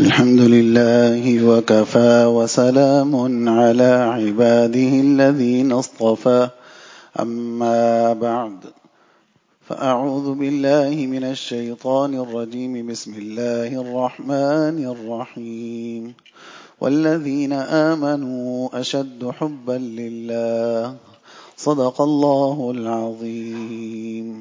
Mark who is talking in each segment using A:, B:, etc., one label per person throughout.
A: الحمد لله وكفى وسلام على عباده الذين اصطفى أما بعد فأعوذ بالله من الشيطان الرجيم بسم الله الرحمن الرحيم والذين آمنوا أشد حبا لله صدق الله العظيم.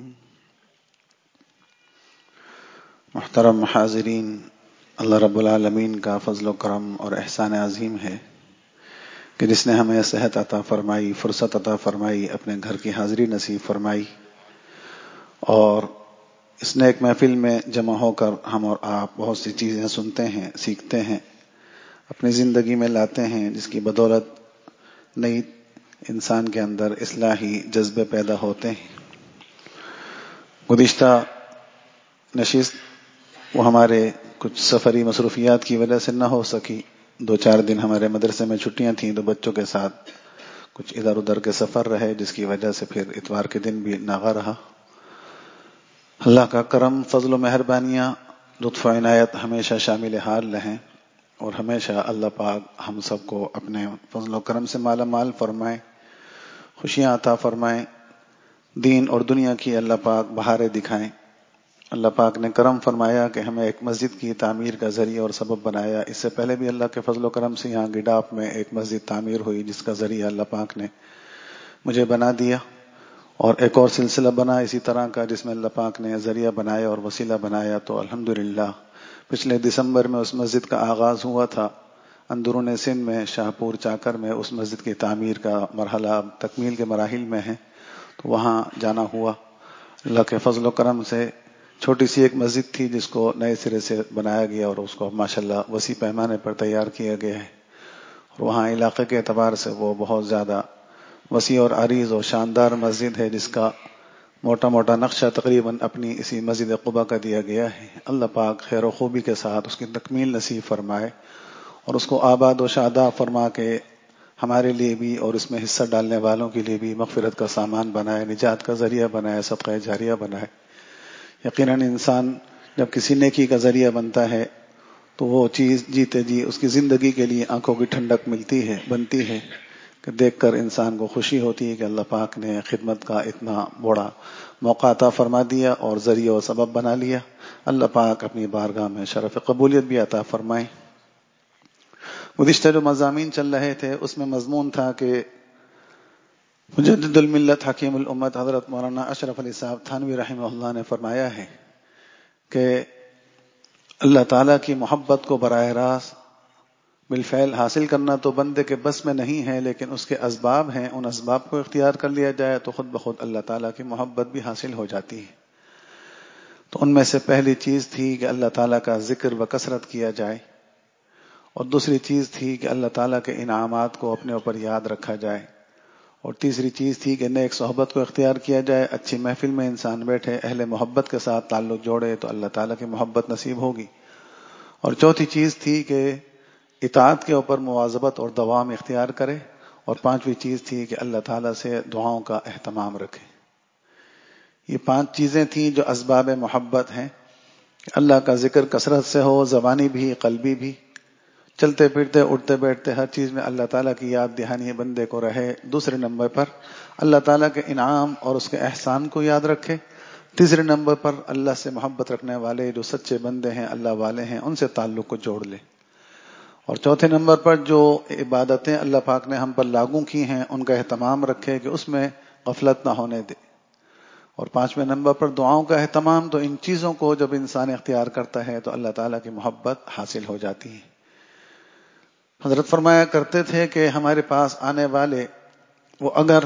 A: محترم حاضرین، اللہ رب العالمین کا فضل و کرم اور احسان عظیم ہے کہ جس نے ہمیں صحت عطا فرمائی، فرصت عطا فرمائی، اپنے گھر کی حاضری نصیب فرمائی اور اس نیک محفل میں جمع ہو کر ہم اور آپ بہت سی چیزیں سنتے ہیں، سیکھتے ہیں، اپنی زندگی میں لاتے ہیں، جس کی بدولت نئی انسان کے اندر اصلاحی جذبے پیدا ہوتے ہیں۔ گزشتہ نشست وہ ہمارے کچھ سفری مصروفیات کی وجہ سے نہ ہو سکی۔ 2-4 دن ہمارے مدرسے میں چھٹیاں تھیں تو بچوں کے ساتھ کچھ ادھر ادھر کے سفر رہے، جس کی وجہ سے پھر اتوار کے دن بھی ناغہ رہا۔ اللہ کا کرم، فضل و مہربانیاں، لطف و عنایت ہمیشہ شامل حال رہیں اور ہمیشہ اللہ پاک ہم سب کو اپنے فضل و کرم سے مالا مال فرمائے، خوشیاں عطا فرمائے، دین اور دنیا کی اللہ پاک بہاریں دکھائیں۔ اللہ پاک نے کرم فرمایا کہ ہمیں ایک مسجد کی تعمیر کا ذریعہ اور سبب بنایا۔ اس سے پہلے بھی اللہ کے فضل و کرم سے یہاں گڈاپ میں ایک مسجد تعمیر ہوئی، جس کا ذریعہ اللہ پاک نے مجھے بنا دیا، اور ایک اور سلسلہ بنا اسی طرح کا جس میں اللہ پاک نے ذریعہ بنایا اور وسیلہ بنایا۔ تو الحمدللہ پچھلے دسمبر میں اس مسجد کا آغاز ہوا تھا اندرون سندھ میں، شاہپور چاکر میں۔ اس مسجد کی تعمیر کا مرحلہ تکمیل کے مراحل میں ہے، تو وہاں جانا ہوا۔ اللہ کے فضل و کرم سے چھوٹی سی ایک مسجد تھی جس کو نئے سرے سے بنایا گیا اور اس کو ماشاءاللہ وسیع پیمانے پر تیار کیا گیا ہے، اور وہاں علاقے کے اعتبار سے وہ بہت زیادہ وسیع اور عریض اور شاندار مسجد ہے، جس کا موٹا موٹا نقشہ تقریباً اپنی اسی مسجد قباء کا دیا گیا ہے۔ اللہ پاک خیر و خوبی کے ساتھ اس کی تکمیل نصیب فرمائے اور اس کو آباد و شاداب فرما کے ہمارے لیے بھی اور اس میں حصہ ڈالنے والوں کے لیے بھی مغفرت کا سامان بنائے، نجات کا ذریعہ بنائے، صدقہ جاریہ بنائے۔ یقیناً انسان جب کسی نیکی کا ذریعہ بنتا ہے تو وہ چیز جیتے جی اس کی زندگی کے لیے آنکھوں کی ٹھنڈک بنتی ہے کہ دیکھ کر انسان کو خوشی ہوتی ہے کہ اللہ پاک نے خدمت کا اتنا بڑا موقع عطا فرما دیا اور ذریعہ و سبب بنا لیا۔ اللہ پاک اپنی بارگاہ میں شرف قبولیت بھی عطا فرمائے۔ گزشتہ جو مضامین چل رہے تھے اس میں مضمون تھا کہ مجدد الملت حکیم الامت حضرت مولانا اشرف علی صاحب تھانوی رحمہ اللہ نے فرمایا ہے کہ اللہ تعالیٰ کی محبت کو براہ راست بالفعل حاصل کرنا تو بندے کے بس میں نہیں ہے، لیکن اس کے اسباب ہیں، ان اسباب کو اختیار کر لیا جائے تو خود بخود اللہ تعالیٰ کی محبت بھی حاصل ہو جاتی ہے۔ تو ان میں سے پہلی چیز تھی کہ اللہ تعالیٰ کا ذکر و کثرت کیا جائے، اور دوسری چیز تھی کہ اللہ تعالیٰ کے انعامات کو اپنے اوپر یاد رکھا جائے، اور تیسری چیز تھی کہ نیک صحبت کو اختیار کیا جائے، اچھی محفل میں انسان بیٹھے، اہل محبت کے ساتھ تعلق جوڑے تو اللہ تعالیٰ کی محبت نصیب ہوگی، اور چوتھی چیز تھی کہ اطاعت کے اوپر مواظبت اور دوام اختیار کرے، اور پانچویں چیز تھی کہ اللہ تعالیٰ سے دعاؤں کا اہتمام رکھے۔ یہ 5 چیزیں تھیں جو اسباب محبت ہیں کہ اللہ کا ذکر کثرت سے ہو، زبانی بھی قلبی بھی، چلتے پھرتے اٹھتے بیٹھتے ہر چیز میں اللہ تعالیٰ کی یاد دہانی بندے کو رہے۔ دوسرے نمبر پر اللہ تعالیٰ کے انعام اور اس کے احسان کو یاد رکھے۔ تیسرے نمبر پر اللہ سے محبت رکھنے والے جو سچے بندے ہیں، اللہ والے ہیں، ان سے تعلق کو جوڑ لے۔ اور چوتھے نمبر پر جو عبادتیں اللہ پاک نے ہم پر لاگو کی ہیں ان کا اہتمام رکھے کہ اس میں غفلت نہ ہونے دے۔ اور 5ویں نمبر پر دعاؤں کا اہتمام۔ تو ان چیزوں کو جب انسان اختیار کرتا ہے تو اللہ تعالیٰ کی محبت حاصل ہو جاتی ہے۔ حضرت فرمایا کرتے تھے کہ ہمارے پاس آنے والے وہ اگر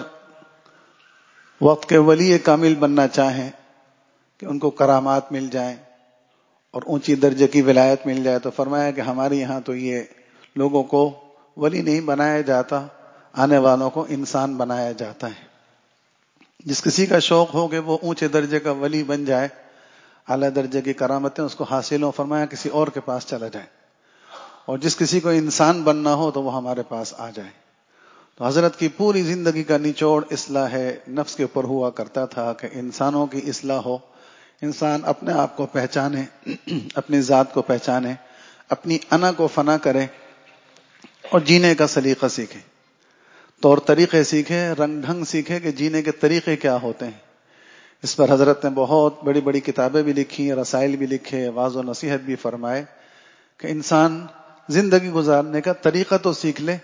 A: وقت کے ولی کامل بننا چاہیں کہ ان کو کرامات مل جائیں اور اونچی درجے کی ولایت مل جائے، تو فرمایا کہ ہمارے یہاں تو یہ لوگوں کو ولی نہیں بنایا جاتا، آنے والوں کو انسان بنایا جاتا ہے۔ جس کسی کا شوق ہو کہ وہ اونچے درجے کا ولی بن جائے، اعلیٰ درجے کی کرامتیں اس کو حاصل ہوں، فرمایا کسی اور کے پاس چلا جائے، اور جس کسی کو انسان بننا ہو تو وہ ہمارے پاس آ جائے۔ تو حضرت کی پوری زندگی کا نچوڑ اصلاح نفس کے اوپر ہوا کرتا تھا کہ انسانوں کی اصلاح ہو، انسان اپنے آپ کو پہچانے، اپنی ذات کو پہچانے، اپنی انا کو فنا کریں اور جینے کا سلیقہ سیکھیں، طور طریقے سیکھیں، رنگ ڈھنگ سیکھیں کہ جینے کے طریقے کیا ہوتے ہیں۔ اس پر حضرت نے بہت بڑی بڑی کتابیں بھی لکھی، رسائل بھی لکھے، واعظ و نصیحت بھی فرمائے کہ انسان زندگی گزارنے کا طریقہ تو سیکھ لے،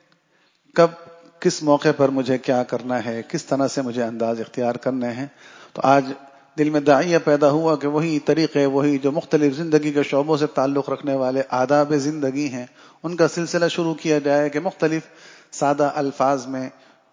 A: کب کس موقع پر مجھے کیا کرنا ہے، کس طرح سے مجھے انداز اختیار کرنے ہیں۔ تو آج دل میں داعیہ پیدا ہوا کہ وہی طریقے، وہی جو مختلف زندگی کے شعبوں سے تعلق رکھنے والے آداب زندگی ہیں، ان کا سلسلہ شروع کیا جائے کہ مختلف سادہ الفاظ میں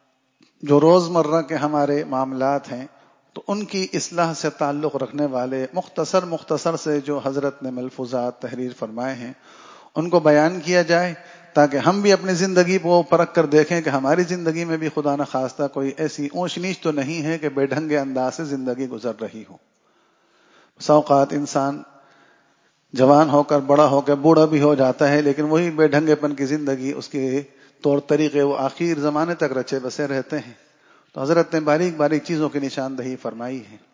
A: جو روزمرہ کے ہمارے معاملات ہیں تو ان کی اصلاح سے تعلق رکھنے والے مختصر سے جو حضرت نے ملفوظات تحریر فرمائے ہیں ان کو بیان کیا جائے، تاکہ ہم بھی اپنی زندگی کو پرکھ کر دیکھیں کہ ہماری زندگی میں بھی خدا نہ خواستہ کوئی ایسی اونچ نیچ تو نہیں ہے کہ بے ڈھنگے انداز سے زندگی گزر رہی ہو۔ بسا اوقات انسان جوان ہو کر، بڑا ہو کر بوڑھا بھی ہو جاتا ہے، لیکن وہی بے ڈھنگے پن کی زندگی، اس کے طور طریقے وہ آخر زمانے تک رچے بسے رہتے ہیں۔ تو حضرت نے باریک باریک چیزوں کی نشاندہی فرمائی ہے۔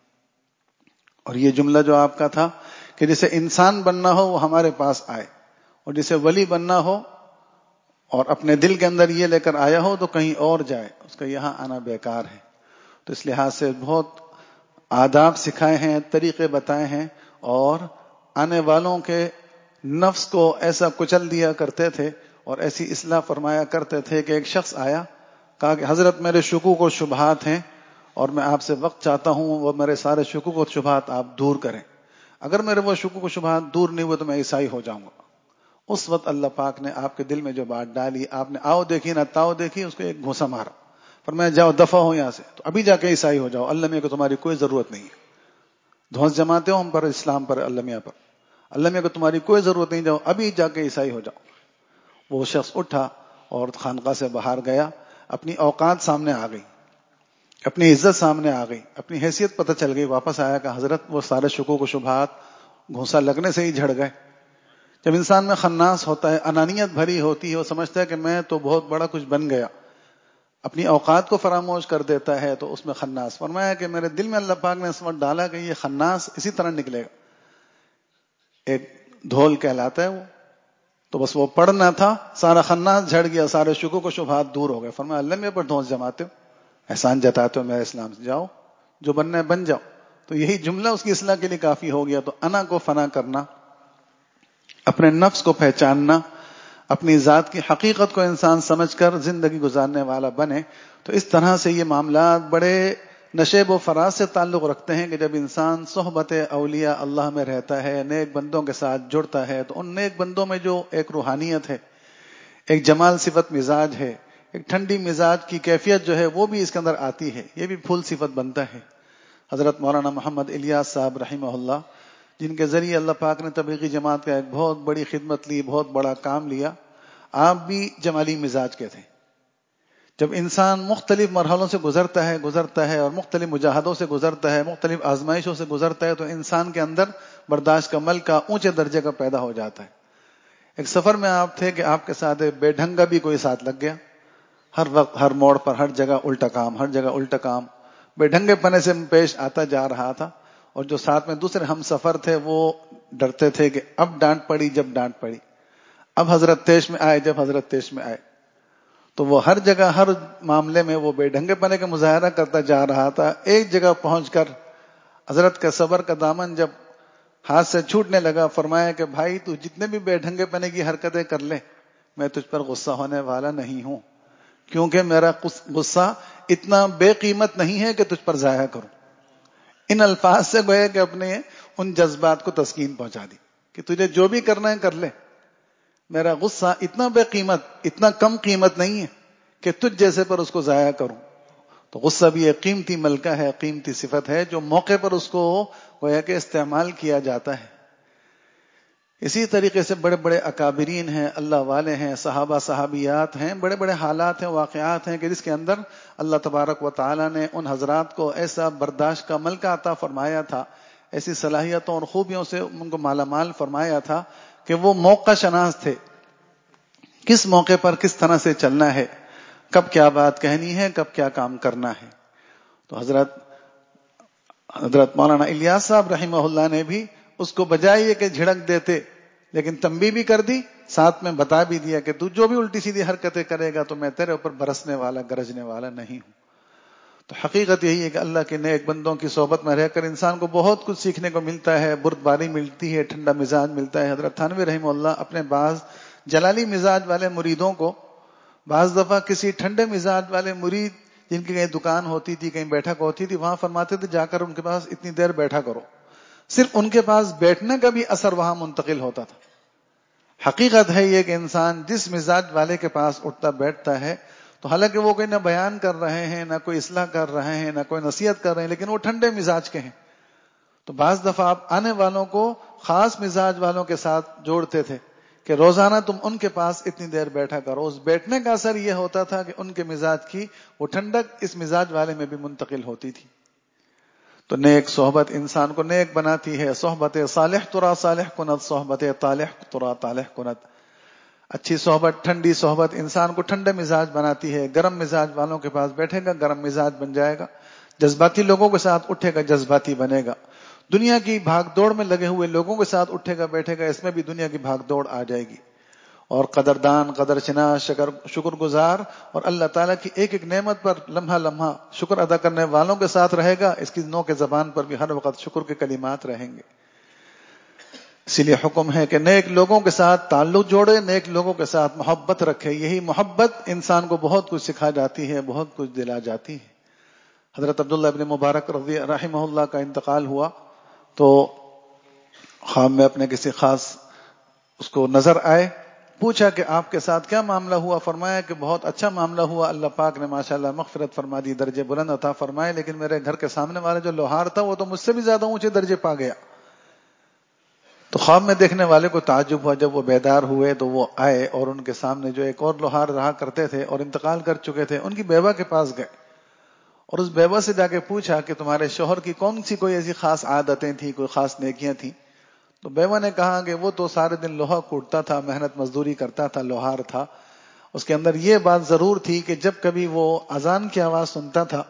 A: اور یہ جملہ جو آپ کا تھا کہ جسے انسان بننا ہو وہ ہمارے پاس آئے، اور جسے ولی بننا ہو اور اپنے دل کے اندر یہ لے کر آیا ہو تو کہیں اور جائے، اس کا یہاں آنا بیکار ہے۔ تو اس لحاظ سے بہت آداب سکھائے ہیں، طریقے بتائے ہیں، اور آنے والوں کے نفس کو ایسا کچل دیا کرتے تھے اور ایسی اصلاح فرمایا کرتے تھے کہ ایک شخص آیا، کہا کہ حضرت میرے شکوک و شبہات ہیں اور میں آپ سے وقت چاہتا ہوں، وہ میرے سارے شکوک و شبہات آپ دور کریں، اگر میرے وہ شکوک و شبہات دور نہیں ہوئے تو میں عیسائی ہو جاؤں گا۔ اس وقت اللہ پاک نے آپ کے دل میں جو بات ڈالی، آپ نے آؤ دیکھی نہ تاؤ دیکھی، اس کو ایک گھوسا مارا، فرمایا جاؤ دفع ہو یہاں سے، تو ابھی جا کے عیسائی ہو جاؤ، اللہ میاں کو تمہاری کوئی ضرورت نہیں ہے، دھونس جماتے ہو ہم پر، اسلام پر، اللہ میاں پر، اللہ میاں کو تمہاری کوئی ضرورت نہیں، جاؤ ابھی جا کے عیسائی ہو جاؤ۔ وہ شخص اٹھا اور خانقاہ سے باہر گیا، اپنی اوقات سامنے آ گئی، اپنی عزت سامنے آ گئی، اپنی حیثیت پتہ چل گئی، واپس آیا کہ حضرت وہ سارے شکوک و شبہات گھوسا لگنے سے ہی جھڑ گئے۔ جب انسان میں خناس ہوتا ہے، انانیت بھری ہوتی ہے، وہ سمجھتا ہے کہ میں تو بہت بڑا کچھ بن گیا، اپنی اوقات کو فراموش کر دیتا ہے، تو اس میں خناس۔ فرمایا کہ میرے دل میں اللہ پاک نے اس وقت ڈالا کہ یہ خناس اسی طرح نکلے گا، ایک دھول کہلاتا ہے وہ، تو بس وہ پڑھنا تھا، سارا خناس جھڑ گیا، سارے شکوک و شبہات دور ہو گئے۔ فرمایا اللہ میرے پر دھونس جماتے ہو، احسان جتاتے ہو میرے اسلام سے، جاؤ جو بننا ہے بن جاؤ۔ تو یہی جملہ اس کی اصلاح کے لیے کافی ہو گیا۔ تو انا کو فنا کرنا، اپنے نفس کو پہچاننا، اپنی ذات کی حقیقت کو انسان سمجھ کر زندگی گزارنے والا بنے، تو اس طرح سے یہ معاملات بڑے نشیب و فراز سے تعلق رکھتے ہیں کہ جب انسان صحبت اولیاء اللہ میں رہتا ہے، نیک بندوں کے ساتھ جڑتا ہے، تو ان نیک بندوں میں جو ایک روحانیت ہے، ایک جمال صفت مزاج ہے، ایک ٹھنڈی مزاج کی کیفیت جو ہے وہ بھی اس کے اندر آتی ہے، یہ بھی پھول صفت بنتا ہے۔ حضرت مولانا محمد الیاس صاحب رحمہ اللہ، جن کے ذریعے اللہ پاک نے تبلیغی جماعت کا ایک بہت بڑی خدمت لی، بہت بڑا کام لیا، آپ بھی جمالی مزاج کے تھے۔ جب انسان مختلف مرحلوں سے گزرتا ہے اور مختلف مجاہدوں سے گزرتا ہے، مختلف آزمائشوں سے گزرتا ہے، تو انسان کے اندر برداشت کا ملکہ اونچے درجے کا پیدا ہو جاتا ہے۔ ایک سفر میں آپ تھے کہ آپ کے ساتھ بے ڈھنگا بھی کوئی ساتھ لگ گیا، ہر وقت ہر موڑ پر ہر جگہ الٹا کام، ہر جگہ الٹا کام، بے ڈھنگے پنے سے پیش آتا جا رہا تھا، اور جو ساتھ میں دوسرے ہم سفر تھے وہ ڈرتے تھے کہ اب ڈانٹ پڑی، جب ڈانٹ پڑی، اب حضرت تیش میں آئے، جب حضرت تیش میں آئے، تو وہ ہر جگہ ہر معاملے میں وہ بے ڈھنگے پنے کا مظاہرہ کرتا جا رہا تھا۔ ایک جگہ پہنچ کر حضرت کا صبر کا دامن جب ہاتھ سے چھوٹنے لگا، فرمایا کہ بھائی تو جتنے بھی بے ڈھنگے پنے کی حرکتیں کر لے، میں تجھ پر غصہ ہونے والا نہیں ہوں، کیونکہ میرا غصہ اتنا بے قیمت نہیں ہے کہ تجھ پر ضائع کروں۔ ان الفاظ سے گویا کہ اپنے ان جذبات کو تسکین پہنچا دی کہ تجھے جو بھی کرنا ہے کر لے، میرا غصہ اتنا بے قیمت، اتنا کم قیمت نہیں ہے کہ تجھ جیسے پر اس کو ضائع کروں۔ تو غصہ بھی ایک قیمتی ملکہ ہے، قیمتی صفت ہے، جو موقع پر اس کو گویا کہ استعمال کیا جاتا ہے۔ اسی طریقے سے بڑے بڑے اکابرین ہیں، اللہ والے ہیں، صحابہ صحابیات ہیں، بڑے بڑے حالات ہیں، واقعات ہیں کہ جس کے اندر اللہ تبارک و تعالیٰ نے ان حضرات کو ایسا برداشت کا ملکہ عطا فرمایا تھا، ایسی صلاحیتوں اور خوبیوں سے ان کو مالا مال فرمایا تھا کہ وہ موقع شناس تھے، کس موقع پر کس طرح سے چلنا ہے، کب کیا بات کہنی ہے، کب کیا کام کرنا ہے۔ تو حضرت مولانا الیاس صاحب رحمہ اللہ نے بھی اس کو بجائے کہ جھڑک دیتے لیکن تنبیہ بھی کر دی، ساتھ میں بتا بھی دیا کہ تو جو بھی الٹی سیدھی حرکتیں کرے گا تو میں تیرے اوپر برسنے والا گرجنے والا نہیں ہوں۔ تو حقیقت یہی ہے کہ اللہ کے نیک بندوں کی صحبت میں رہ کر انسان کو بہت کچھ سیکھنے کو ملتا ہے، بردباری ملتی ہے، ٹھنڈا مزاج ملتا ہے۔ حضرت تھانوی رحمہ اللہ اپنے بعض جلالی مزاج والے مریدوں کو بعض دفعہ کسی ٹھنڈے مزاج والے مرید جن کی کہیں دکان ہوتی تھی، کہیں بیٹھک ہوتی تھی، وہاں فرماتے تھے جا کر ان کے پاس اتنی دیر بیٹھا کرو، صرف ان کے پاس بیٹھنے کا بھی اثر وہاں منتقل ہوتا تھا۔ حقیقت ہے یہ کہ انسان جس مزاج والے کے پاس اٹھتا بیٹھتا ہے تو حالانکہ وہ کوئی نہ بیان کر رہے ہیں، نہ کوئی اصلاح کر رہے ہیں، نہ کوئی نصیحت کر رہے ہیں، لیکن وہ ٹھنڈے مزاج کے ہیں، تو بعض دفعہ آپ آنے والوں کو خاص مزاج والوں کے ساتھ جوڑتے تھے کہ روزانہ تم ان کے پاس اتنی دیر بیٹھا کرو۔ اس بیٹھنے کا اثر یہ ہوتا تھا کہ ان کے مزاج کی وہ ٹھنڈک اس مزاج والے میں بھی منتقل ہوتی تھی۔ تو نیک صحبت انسان کو نیک بناتی ہے۔ صحبت صالح ترا صالح کنت، صحبت طالح ترا طالح کنت۔ اچھی صحبت، ٹھنڈی صحبت انسان کو ٹھنڈے مزاج بناتی ہے۔ گرم مزاج والوں کے پاس بیٹھے گا گرم مزاج بن جائے گا، جذباتی لوگوں کے ساتھ اٹھے گا جذباتی بنے گا، دنیا کی بھاگ دوڑ میں لگے ہوئے لوگوں کے ساتھ اٹھے گا بیٹھے گا، اس میں بھی دنیا کی بھاگ دوڑ آ جائے گی۔ اور قدردان، قدر شناس، شکر گزار اور اللہ تعالیٰ کی ایک ایک نعمت پر لمحہ لمحہ شکر ادا کرنے والوں کے ساتھ رہے گا، اس کی نو کے زبان پر بھی ہر وقت شکر کے کلمات رہیں گے۔ اسی لیے حکم ہے کہ نیک لوگوں کے ساتھ تعلق جوڑے، نیک لوگوں کے ساتھ محبت رکھے۔ یہی محبت انسان کو بہت کچھ سکھا جاتی ہے، بہت کچھ دلا جاتی ہے۔ حضرت عبداللہ ابن مبارک رحمہ اللہ کا انتقال ہوا تو خواب میں اپنے کسی خاص اس کو نظر آئے، پوچھا کہ آپ کے ساتھ کیا معاملہ ہوا؟ فرمایا کہ بہت اچھا معاملہ ہوا، اللہ پاک نے ماشاءاللہ مغفرت فرما دی، درجے بلند عطا فرمائے، لیکن میرے گھر کے سامنے والا جو لوہار تھا وہ تو مجھ سے بھی زیادہ اونچے درجے پا گیا۔ تو خواب میں دیکھنے والے کو تعجب ہوا، جب وہ بیدار ہوئے تو وہ آئے اور ان کے سامنے جو ایک اور لوہار رہا کرتے تھے اور انتقال کر چکے تھے، ان کی بیوہ کے پاس گئے اور اس بیوہ سے جا کے پوچھا کہ تمہارے شوہر کی کون سی کوئی ایسی خاص عادتیں تھیں، کوئی خاص نیکیاں تھیں؟ تو بیوہ نے کہا کہ وہ تو سارے دن لوہا کوٹتا تھا، محنت مزدوری کرتا تھا، لوہار تھا، اس کے اندر یہ بات ضرور تھی کہ جب کبھی وہ اذان کی آواز سنتا تھا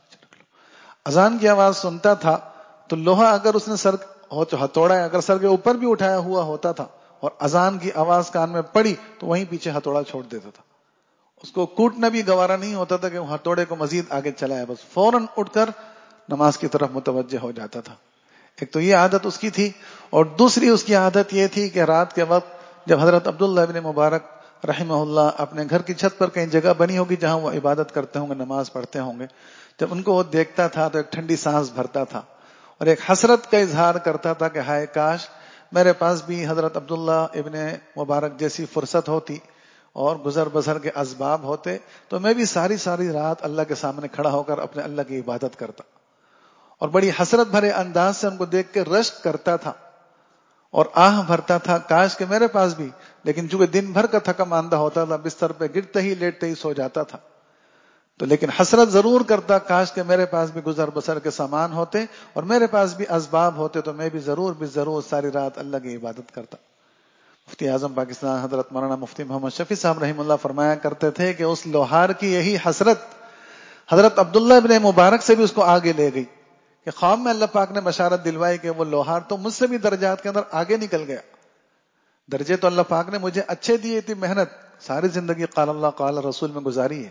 A: تو لوہا اگر اس نے سر ہتھوڑا اگر سر کے اوپر بھی اٹھایا ہوا ہوتا تھا اور اذان کی آواز کان میں پڑی تو وہیں پیچھے ہتھوڑا چھوڑ دیتا تھا، اس کو کوٹنا بھی گوارا نہیں ہوتا تھا کہ وہ ہتھوڑے کو مزید آگے چلائے، بس فوراً اٹھ کر نماز کی طرف متوجہ ہو جاتا تھا۔ ایک تو یہ عادت اس کی تھی، اور دوسری اس کی عادت یہ تھی کہ رات کے وقت جب حضرت عبداللہ ابن مبارک رحمہ اللہ اپنے گھر کی چھت پر کہیں جگہ بنی ہوگی جہاں وہ عبادت کرتے ہوں گے، نماز پڑھتے ہوں گے، جب ان کو وہ دیکھتا تھا تو ایک ٹھنڈی سانس بھرتا تھا اور ایک حسرت کا اظہار کرتا تھا کہ ہائے کاش میرے پاس بھی حضرت عبداللہ ابن مبارک جیسی فرصت ہوتی اور گزر بسر کے اسباب ہوتے تو میں بھی ساری ساری رات اللہ کے سامنے کھڑا ہو کر اپنے اللہ کی عبادت کرتا، اور بڑی حسرت بھرے انداز سے ان کو دیکھ کے رشک کرتا تھا اور آہ بھرتا تھا کاش کہ میرے پاس بھی، لیکن چونکہ دن بھر کا تھکا ماندہ ہوتا تھا، بستر پہ گرتے ہی لیٹتے ہی سو جاتا تھا، تو لیکن حسرت ضرور کرتا کاش کہ میرے پاس بھی گزر بسر کے سامان ہوتے اور میرے پاس بھی اسباب ہوتے تو میں بھی ضرور ساری رات اللہ کی عبادت کرتا۔ مفتی اعظم پاکستان حضرت مولانا مفتی محمد شفیع صاحب رحم اللہ فرمایا کرتے تھے کہ اس لوہار کی یہی حسرت حضرت عبداللہ ابن مبارک سے بھی اس کو آگے لے گئی کہ خواب میں اللہ پاک نے بشارت دلوائی کہ وہ لوہار تو مجھ سے بھی درجات کے اندر آگے نکل گیا، درجے تو اللہ پاک نے مجھے اچھے دیے، تھی محنت ساری زندگی قال اللہ قال رسول میں گزاری ہے،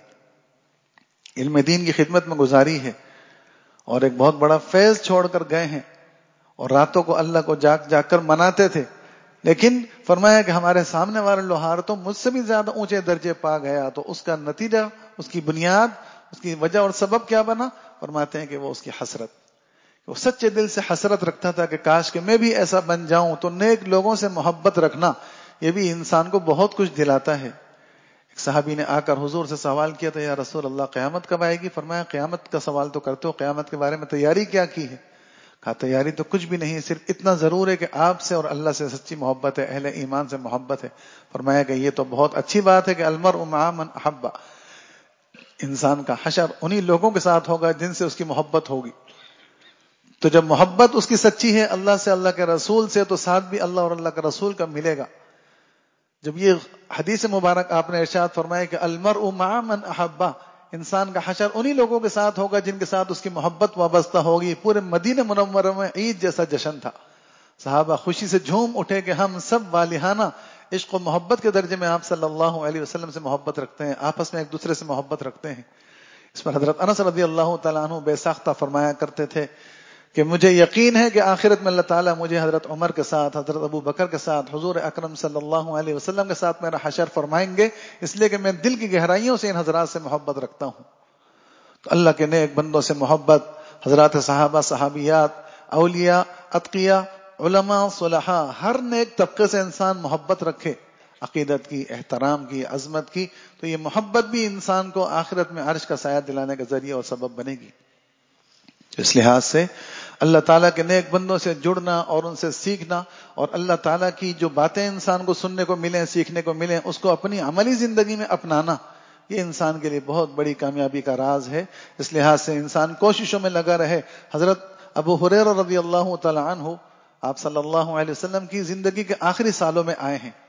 A: علم دین کی خدمت میں گزاری ہے، اور ایک بہت بڑا فیض چھوڑ کر گئے ہیں، اور راتوں کو اللہ کو جاگ جاگ کر مناتے تھے، لیکن فرمایا کہ ہمارے سامنے والے لوہار تو مجھ سے بھی زیادہ اونچے درجے پا گیا، تو اس کا نتیجہ، اس کی بنیاد، اس کی وجہ اور سبب کیا بنا؟ فرماتے ہیں کہ وہ اس کی حسرت، وہ سچے دل سے حسرت رکھتا تھا کہ کاش کہ میں بھی ایسا بن جاؤں۔ تو نیک لوگوں سے محبت رکھنا یہ بھی انسان کو بہت کچھ دلاتا ہے۔ ایک صحابی نے آ کر حضور سے سوال کیا تھا، یا رسول اللہ قیامت کب آئے گی؟ فرمایا قیامت کا سوال تو کرتے ہو، قیامت کے بارے میں تیاری کیا کی ہے؟ کہا تیاری تو کچھ بھی نہیں، صرف اتنا ضرور ہے کہ آپ سے اور اللہ سے سچی محبت ہے، اہل ایمان سے محبت ہے۔ فرمایا کہ یہ تو بہت اچھی بات ہے کہ المرء مع من احب، انسان کا حشر انہی لوگوں کے ساتھ ہوگا جن سے اس کی محبت ہوگی، تو جب محبت اس کی سچی ہے اللہ سے، اللہ کے رسول سے، تو ساتھ بھی اللہ اور اللہ کے رسول کا ملے گا۔ جب یہ حدیث مبارک آپ نے ارشاد فرمایا کہ المرء مع من احب، انسان کا حشر انہی لوگوں کے ساتھ ہوگا جن کے ساتھ اس کی محبت وابستہ ہوگی۔ پورے مدینہ منورہ میں عید جیسا جشن تھا،
B: صحابہ خوشی سے جھوم اٹھے کہ ہم سب والہانہ عشق و محبت کے درجے میں آپ صلی اللہ علیہ وسلم سے محبت رکھتے ہیں، آپس میں ایک دوسرے سے محبت رکھتے ہیں۔ اس پر حضرت انس رضی اللہ تعالیٰ عنہ بے ساختہ فرمایا کرتے تھے کہ مجھے یقین ہے کہ آخرت میں اللہ تعالیٰ مجھے حضرت عمر کے ساتھ، حضرت ابو بکر کے ساتھ، حضور اکرم صلی اللہ علیہ وسلم کے ساتھ میرا حشر فرمائیں گے، اس لیے کہ میں دل کی گہرائیوں سے ان حضرات سے محبت رکھتا ہوں۔ تو اللہ کے نیک بندوں سے محبت، حضرات صحابہ، صحابیات، اولیاء، اتقیاء، علماء، صلحاء، ہر نیک طبقے سے انسان محبت رکھے، عقیدت کی، احترام کی، عظمت کی، تو یہ محبت بھی انسان کو آخرت میں عرش کا سایہ دلانے کا ذریعہ اور سبب بنے گی۔ اس لحاظ سے اللہ تعالیٰ کے نیک بندوں سے جڑنا اور ان سے سیکھنا، اور اللہ تعالیٰ کی جو باتیں انسان کو سننے کو ملیں، سیکھنے کو ملیں، اس کو اپنی عملی زندگی میں اپنانا، یہ انسان کے لیے بہت بڑی کامیابی کا راز ہے۔ اس لحاظ سے انسان کوششوں میں لگا رہے۔ حضرت ابو ہریرہ رضی اللہ تعالی عنہ آپ صلی اللہ علیہ وسلم کی زندگی کے آخری سالوں میں آئے ہیں،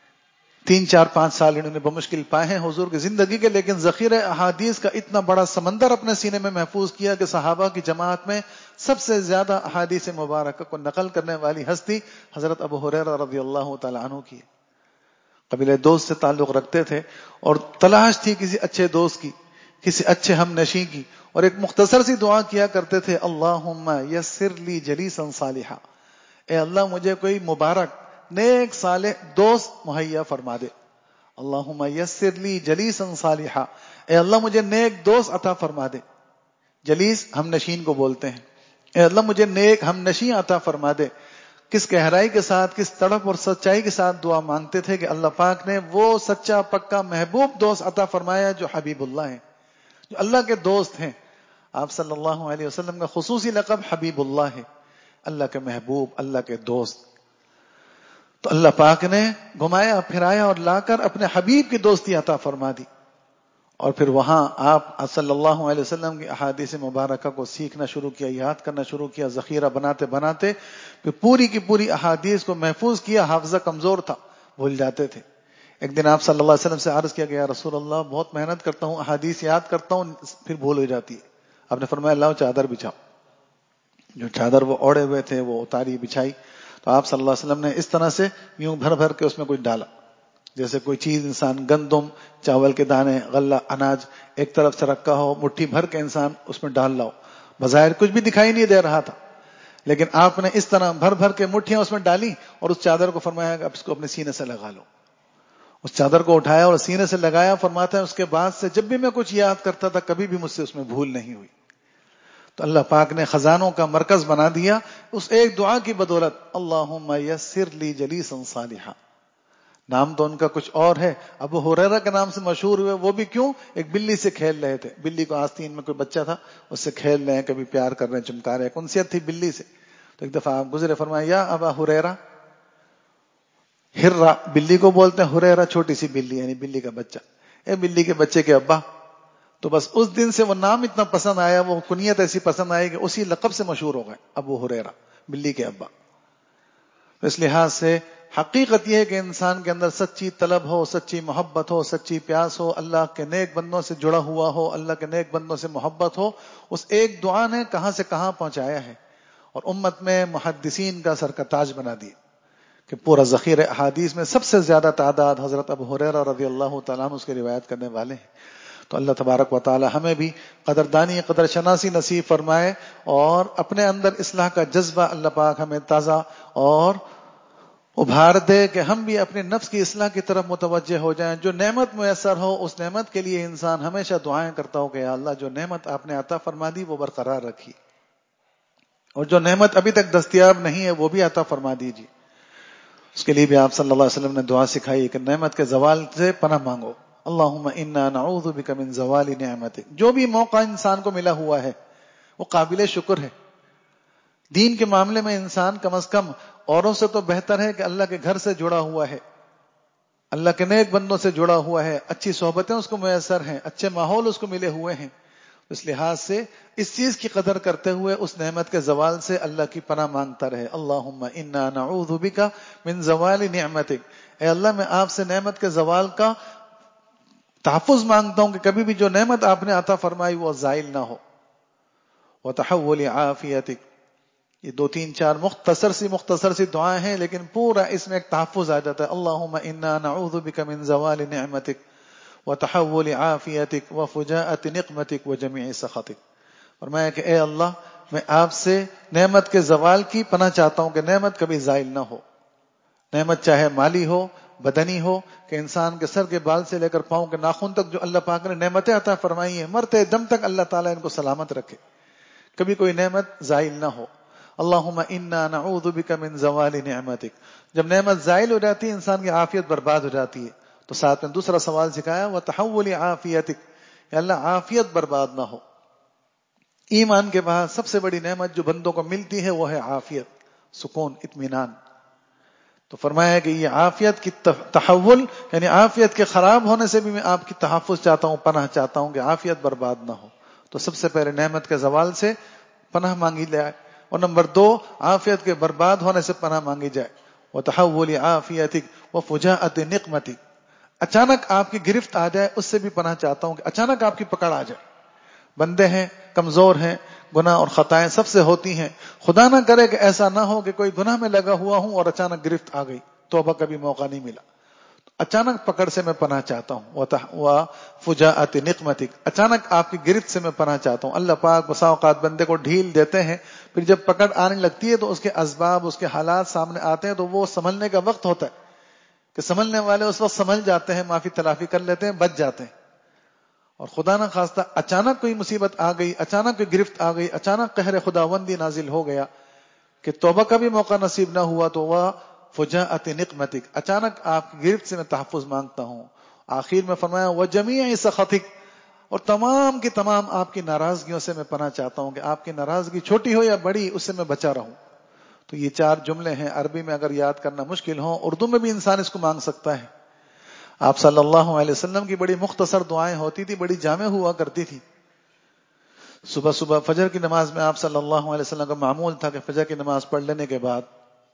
B: 3 4 5 سال انہوں نے بمشکل پائے ہیں حضور کی زندگی کے، لیکن ذخیرہ احادیث کا اتنا بڑا سمندر اپنے سینے میں محفوظ کیا کہ صحابہ کی جماعت میں سب سے زیادہ احادیث مبارکہ کو نقل کرنے والی ہستی حضرت ابو ہریرہ رضی اللہ تعالی عنہ کی۔ قبیلہ دوست سے تعلق رکھتے تھے اور تلاش تھی کسی اچھے دوست کی، کسی اچھے ہم نشیں کی، اور ایک مختصر سی دعا کیا کرتے تھے، اللہم یسر لی جلیسا صالحا، اے اللہ مجھے کوئی مبارک نیک صالح دوست مہیا فرما دے۔ اللہم یسر لی جلیسا صالحا، اے اللہ مجھے نیک دوست عطا فرما دے۔ جلیس ہم نشین کو بولتے ہیں، اے اللہ مجھے نیک ہم نشین عطا فرما دے۔ کس گہرائی کے ساتھ، کس تڑپ اور سچائی کے ساتھ دعا مانگتے تھے کہ اللہ پاک نے وہ سچا پکا محبوب دوست عطا فرمایا جو حبیب اللہ ہیں، جو اللہ کے دوست ہیں۔ آپ صلی اللہ علیہ وسلم کا خصوصی لقب حبیب اللہ ہے، اللہ کے محبوب، اللہ کے دوست۔ تو اللہ پاک نے گھمایا پھرایا اور لا کر اپنے حبیب کی دوستی عطا فرما دی، اور پھر وہاں آپ صلی اللہ علیہ وسلم کی احادیث مبارکہ کو سیکھنا شروع کیا، یاد کرنا شروع کیا، ذخیرہ بناتے بناتے پھر پوری کی پوری احادیث کو محفوظ کیا۔ حافظہ کمزور تھا، بھول جاتے تھے۔ ایک دن آپ صلی اللہ علیہ وسلم سے عرض کیا گیا، رسول اللہ بہت محنت کرتا ہوں، احادیث یاد کرتا ہوں، پھر بھول ہو جاتی ہے۔ آپ نے فرمایا لاؤ چادر بچھاؤ۔ جو چادر وہ اوڑے ہوئے تھے وہ اتاری، بچھائی، تو آپ صلی اللہ علیہ وسلم نے اس طرح سے یوں بھر بھر کے اس میں کچھ ڈالا، جیسے کوئی چیز انسان گندم، چاول کے دانے، غلہ، اناج ایک طرف سے رکھا ہو، مٹھی بھر کے انسان اس میں ڈال لاؤ۔ بظاہر کچھ بھی دکھائی نہیں دے رہا تھا، لیکن آپ نے اس طرح بھر بھر کے مٹھیاں اس میں ڈالی اور اس چادر کو فرمایا کہ اب اس کو اپنے سینے سے لگا لو۔ اس چادر کو اٹھایا اور سینے سے لگایا۔ فرماتا ہے اس کے بعد سے جب بھی میں کچھ یاد کرتا تھا کبھی بھی مجھ سے اس میں بھول نہیں ہوئی۔ تو اللہ پاک نے خزانوں کا مرکز بنا دیا اس ایک دعا کی بدولت، اللہم یسر لی جلیسا صالحا۔ نام تو ان کا کچھ اور ہے، ابو ہریرہ کے نام سے مشہور ہوئے، وہ بھی کیوں؟ ایک بلی سے کھیل رہے تھے، بلی کو آستین میں کوئی بچہ تھا اس سے کھیل رہے ہیں، کبھی پیار کر رہے ہیں، چمکا رہے ہیں، انسیت تھی بلی سے۔ تو ایک دفعہ آپ گزرے، فرمایا یا ابا ہریرہ، ہررا بلی کو بولتے ہیں، ہریرہ چھوٹی سی بلی یعنی بلی کا بچہ، اے بلی کے بچے کے ابا۔ تو بس اس دن سے وہ نام اتنا پسند آیا، وہ کنیت ایسی پسند آئی کہ اسی لقب سے مشہور ہو گئے، ابو ہریرہ، بلی کے ابا۔ اس لحاظ سے حقیقت یہ ہے کہ انسان کے اندر سچی طلب ہو، سچی محبت ہو، سچی پیاس ہو، اللہ کے نیک بندوں سے جڑا ہوا ہو، اللہ کے نیک بندوں سے محبت ہو، اس ایک دعا نے کہاں سے کہاں پہنچایا ہے، اور امت میں محدثین کا سر کا تاج بنا دیا کہ پورا ذخیرہ احادیث میں سب سے زیادہ تعداد حضرت ابو ہریرہ رضی اللہ تعالیٰ عنہ اس کی روایت کرنے والے ہیں۔ تو اللہ تبارک و تعالی ہمیں بھی قدردانی، قدر شناسی نصیب فرمائے، اور اپنے اندر اصلاح کا جذبہ اللہ پاک ہمیں تازہ اور ابھار دے کہ ہم بھی اپنے نفس کی اصلاح کی طرف متوجہ ہو جائیں۔ جو نعمت میسر ہو اس نعمت کے لیے انسان ہمیشہ دعائیں کرتا ہو کہ یا اللہ جو نعمت آپ نے عطا فرما دی وہ برقرار رکھی، اور جو نعمت ابھی تک دستیاب نہیں ہے وہ بھی عطا فرما دیجیے۔ اس کے لیے بھی آپ صلی اللہ علیہ وسلم نے دعا سکھائی کہ نعمت کے زوال سے پناہ مانگو، اللہم انا نعوذ بک من زوال نعمتک۔ جو بھی موقع انسان کو ملا ہوا ہے وہ قابل شکر ہے۔ دین کے معاملے میں انسان کم از کم اوروں سے تو بہتر ہے کہ اللہ کے گھر سے جڑا ہوا ہے، اللہ کے نیک بندوں سے جڑا ہوا ہے، اچھی صحبتیں اس کو میسر ہیں، اچھے ماحول اس کو ملے ہوئے ہیں۔ اس لحاظ سے اس چیز کی قدر کرتے ہوئے اس نعمت کے زوال سے اللہ کی پناہ مانگتا رہے۔ اللہم انا نعوذ بک من زوال نعمتک، اے اللہ میں آپ سے نعمت کے زوال کا تحفظ مانگتا ہوں کہ کبھی بھی جو نعمت آپ نے عطا فرمائی وہ زائل نہ ہو۔ وتحول عافیتک، یہ 2-3-4 مختصر سی دعائیں ہیں، لیکن پورا اس میں ایک تحفظ آ جاتا ہے. اللہم انا نعوذ بک من زوال نعمتک وتحول عافیتک وفجاءۃ نقمتک وجمیع سخطک. فرمایا کہ اے اللہ، میں آپ سے نعمت کے زوال کی پناہ چاہتا ہوں کہ نعمت کبھی زائل نہ ہو. نعمت چاہے مالی ہو، بدنی ہو، کہ انسان کے سر کے بال سے لے کر پاؤں کے ناخن تک جو اللہ پاک نے نعمتیں عطا فرمائی ہیں، مرتے دم تک اللہ تعالیٰ ان کو سلامت رکھے، کبھی کوئی نعمت زائل نہ ہو. اللہم انا نعوذ بک من زوال نعمتک. جب نعمت زائل ہو جاتی ہے انسان کی عافیت برباد ہو جاتی ہے. تو ساتھ میں دوسرا سوال سکھایا، وتحول عافیتک، یا اللہ عافیت برباد نہ ہو. ایمان کے بعد سب سے بڑی نعمت جو بندوں کو ملتی ہے وہ ہے عافیت، سکون، اطمینان. تو فرمایا کہ یہ عافیت کی تحول، یعنی عافیت کے خراب ہونے سے بھی میں آپ کی تحفظ چاہتا ہوں، پناہ چاہتا ہوں کہ عافیت برباد نہ ہو. تو سب سے پہلے نعمت کے زوال سے پناہ مانگی جائے، اور نمبر 2 عافیت کے برباد ہونے سے پناہ مانگی جائے. وتحول عافیتک وفجاءۃ نقمتک، اچانک آپ کی گرفت آ جائے اس سے بھی پناہ چاہتا ہوں کہ اچانک آپ کی پکڑ آ جائے. بندے ہیں، کمزور ہیں، گناہ اور خطائیں سب سے ہوتی ہیں. خدا نہ کرے کہ ایسا نہ ہو کہ کوئی گناہ میں لگا ہوا ہوں اور اچانک گرفت آ گئی، توبہ کا بھی موقع نہیں ملا. اچانک پکڑ سے میں پناہ چاہتا ہوں. وفجاءۃ نقمتک، اچانک آپ کی گرفت سے میں پناہ چاہتا ہوں. اللہ پاک بسا اوقات بندے کو ڈھیل دیتے ہیں، پھر جب پکڑ آنے لگتی ہے تو اس کے اسباب، اس کے حالات سامنے آتے ہیں، تو وہ سنبھلنے کا وقت ہوتا ہے کہ سنبھلنے والے اس وقت سنبھل جاتے ہیں، معافی تلافی کر لیتے ہیں، بچ جاتے ہیں. اور خدا نہ خواستہ اچانک کوئی مصیبت آ گئی، اچانک کوئی گرفت آ گئی، اچانک قہر خداوندی نازل ہو گیا کہ توبہ کا بھی موقع نصیب نہ ہوا، تو وہ فجاءۃ نقمتک، اچانک آپ کی گرفت سے میں تحفظ مانگتا ہوں. آخر میں فرمایا وجمیع سخطک، اور تمام کی تمام آپ کی ناراضگیوں سے میں پناہ چاہتا ہوں کہ آپ کی ناراضگی چھوٹی ہو یا بڑی، اس سے میں بچا رہوں. تو یہ 4 جملے ہیں، عربی میں اگر یاد کرنا مشکل ہو، اردو میں بھی انسان اس کو مانگ سکتا ہے. آپ صلی اللہ علیہ وسلم کی بڑی مختصر دعائیں ہوتی تھی، بڑی جامع ہوا کرتی تھی. صبح صبح فجر کی نماز میں آپ صلی اللہ علیہ وسلم کا معمول تھا کہ فجر کی نماز پڑھ لینے کے بعد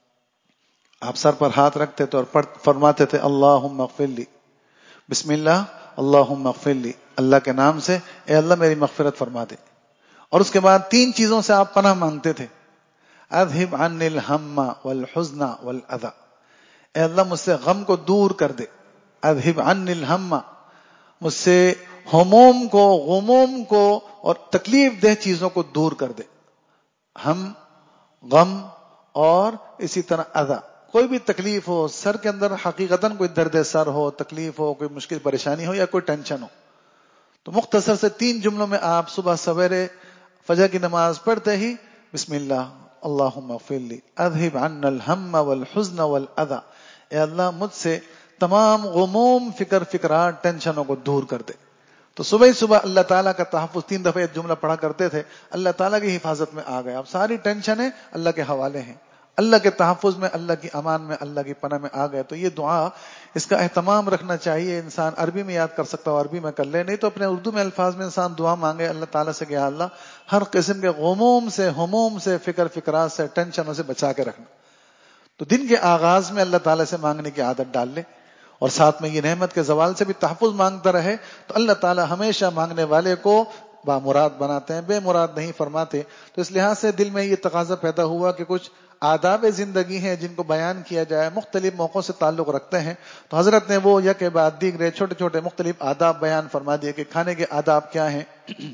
B: آپ سر پر ہاتھ رکھتے تھے اور فرماتے تھے اللہم اغفر لی، بسم اللہ، اللہم اغفر لی، اللہ کے نام سے اے اللہ میری مغفرت فرما دے. اور اس کے بعد 3 چیزوں سے آپ پناہ مانگتے تھے. اذہب عنی الہم والحزن والاذى، اے اللہ مجھ سے غم کو دور کر دے. اذہب عنی الہم، مجھ سے ہموم کو، غموم کو اور تکلیف دہ چیزوں کو دور کر دے. ہم، غم اور اسی طرح اذا، کوئی بھی تکلیف ہو، سر کے اندر حقیقتاً کوئی درد سر ہو، تکلیف ہو، کوئی مشکل پریشانی ہو یا کوئی ٹینشن ہو، تو مختصر سے 3 جملوں میں آپ صبح سویرے فجر کی نماز پڑھتے ہی بسم اللہ اللہم اغفر لی اذہب عنا الہم والحزن والاذى، اے اللہ مجھ سے تمام غموم، فکرات، ٹینشنوں کو دور کر دے. تو صبح ہی صبح اللہ تعالیٰ کا تحفظ، 3 دفعہ ایک جملہ پڑھا کرتے تھے، اللہ تعالیٰ کی حفاظت میں آ گئے. اب ساری ٹینشنیں اللہ کے حوالے ہیں، اللہ کے تحفظ میں، اللہ کی امان میں، اللہ کی پناہ میں آ گئے. تو یہ دعا، اس کا اہتمام رکھنا چاہیے. انسان عربی میں یاد کر سکتا ہو، عربی میں کر لے، نہیں تو اپنے اردو میں الفاظ میں انسان دعا مانگے اللہ تعالیٰ سے کہ یا اللہ ہر قسم کے غموم سے، ہموم سے، فکرات سے، ٹینشنوں سے بچا کے رکھنا. تو دن کے آغاز میں اللہ تعالیٰ سے مانگنے کی عادت ڈال لے، اور ساتھ میں یہ نعمت کے زوال سے بھی تحفظ مانگتا رہے. تو اللہ تعالیٰ ہمیشہ مانگنے والے کو بامراد بناتے ہیں، بے مراد نہیں فرماتے. تو اس لحاظ سے دل میں یہ تقاضا پیدا ہوا کہ کچھ آداب زندگی ہیں جن کو بیان کیا جائے، مختلف موقعوں سے تعلق رکھتے ہیں. تو حضرت نے وہ یک بعد دیگرے چھوٹے چھوٹے مختلف آداب بیان فرما دیے کہ کھانے کے آداب کیا ہیں،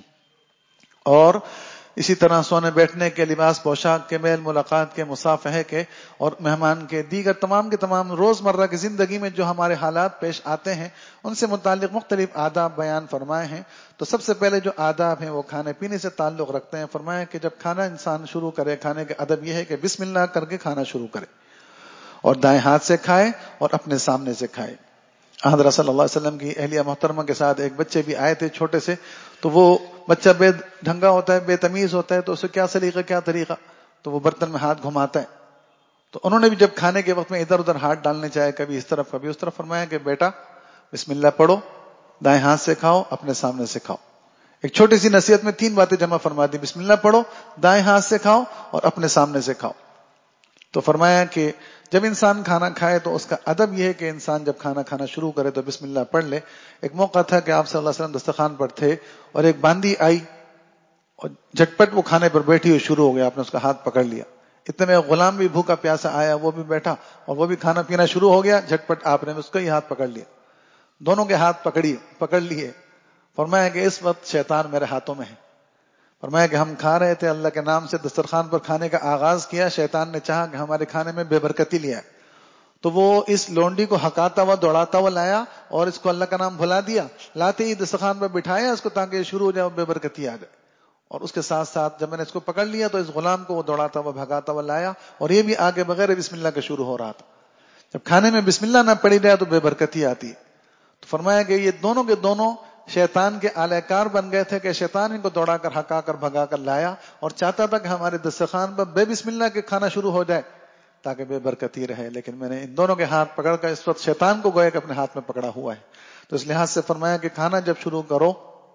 B: اور اسی طرح سونے بیٹھنے کے، لباس پوشاک کے، میل ملاقات کے، مصافحے کے، اور مہمان کے، دیگر تمام کے تمام روزمرہ کی زندگی میں جو ہمارے حالات پیش آتے ہیں ان سے متعلق مختلف آداب بیان فرمائے ہیں. تو سب سے پہلے جو آداب ہیں وہ کھانے پینے سے تعلق رکھتے ہیں. فرمایا کہ جب کھانا انسان شروع کرے، کھانے کے ادب یہ ہے کہ بسم اللہ کر کے کھانا شروع کرے، اور دائیں ہاتھ سے کھائے اور اپنے سامنے سے کھائے. حضرت صلی اللہ علیہ وسلم کی اہلیہ محترمہ کے ساتھ ایک بچے بھی آئے تھے چھوٹے سے، تو وہ بچہ بے ڈھنگا ہوتا ہے، بے تمیز ہوتا ہے، تو اسے کیا سلیقہ کیا طریقہ، تو وہ برتن میں ہاتھ گھماتا ہے. تو انہوں نے بھی جب کھانے کے وقت میں ادھر ادھر ہاتھ ڈالنے چاہے، کبھی اس طرف کبھی اس طرف، فرمایا کہ بیٹا بسم اللہ پڑھو، دائیں ہاتھ سے کھاؤ، اپنے سامنے سے کھاؤ. ایک چھوٹی سی نصیحت میں 3 باتیں جمع فرما دی، بسم اللہ پڑھو، دائیں ہاتھ سے کھاؤ اور اپنے سامنے سے کھاؤ. تو فرمایا کہ جب انسان کھانا کھائے تو اس کا ادب یہ ہے کہ انسان جب کھانا کھانا شروع کرے تو بسم اللہ پڑھ لے. ایک موقع تھا کہ آپ صلی اللہ علیہ وسلم دسترخوان پر تھے اور ایک باندی آئی اور جھٹپٹ وہ کھانے پر بیٹھی ہوئی شروع ہو گیا، آپ نے اس کا ہاتھ پکڑ لیا. اتنے میں غلام بھی بھوکا پیاسا آیا، وہ بھی بیٹھا اور وہ بھی کھانا پینا شروع ہو گیا. جھٹپٹ آپ نے اس کا ہی ہاتھ پکڑ لیا، دونوں کے ہاتھ پکڑ لیے. فرمایا کہ اس وقت شیطان میرے ہاتھوں میں ہے. فرمایا کہ ہم کھا رہے تھے، اللہ کے نام سے دسترخوان پر کھانے کا آغاز کیا. شیطان نے چاہا کہ ہمارے کھانے میں بے برکتی لیا، تو وہ اس لونڈی کو ہکاتا ہوا دوڑاتا ہوا لایا اور اس کو اللہ کا نام بھلا دیا. لاتے ہی دسترخوان پر بٹھایا اس کو تاکہ شروع ہو جائے، بے برکتی آ جائے. اور اس کے ساتھ ساتھ جب میں نے اس کو پکڑ لیا تو اس غلام کو وہ دوڑاتا ہوا بھگاتا ہوا لایا، اور یہ بھی آگے بغیر بسم اللہ کے شروع ہو رہا تھا. جب کھانے میں بسم اللہ نہ پڑی جائے تو بے برکتی آتی ہے. تو فرمایا کہ یہ دونوں کے دونوں شیطان کے آلہ کار بن گئے تھے کہ شیطان ان کو دوڑا کر ہکا کر بھگا کر لایا اور چاہتا تھا کہ ہمارے دسترخوان پر بے بسم اللہ کے کھانا شروع ہو جائے تاکہ بے برکتی رہے. لیکن میں نے ان دونوں کے ہاتھ پکڑ کر اس وقت شیطان کو گویا کہ اپنے ہاتھ میں پکڑا ہوا ہے. تو اس لحاظ سے فرمایا کہ کھانا جب شروع کرو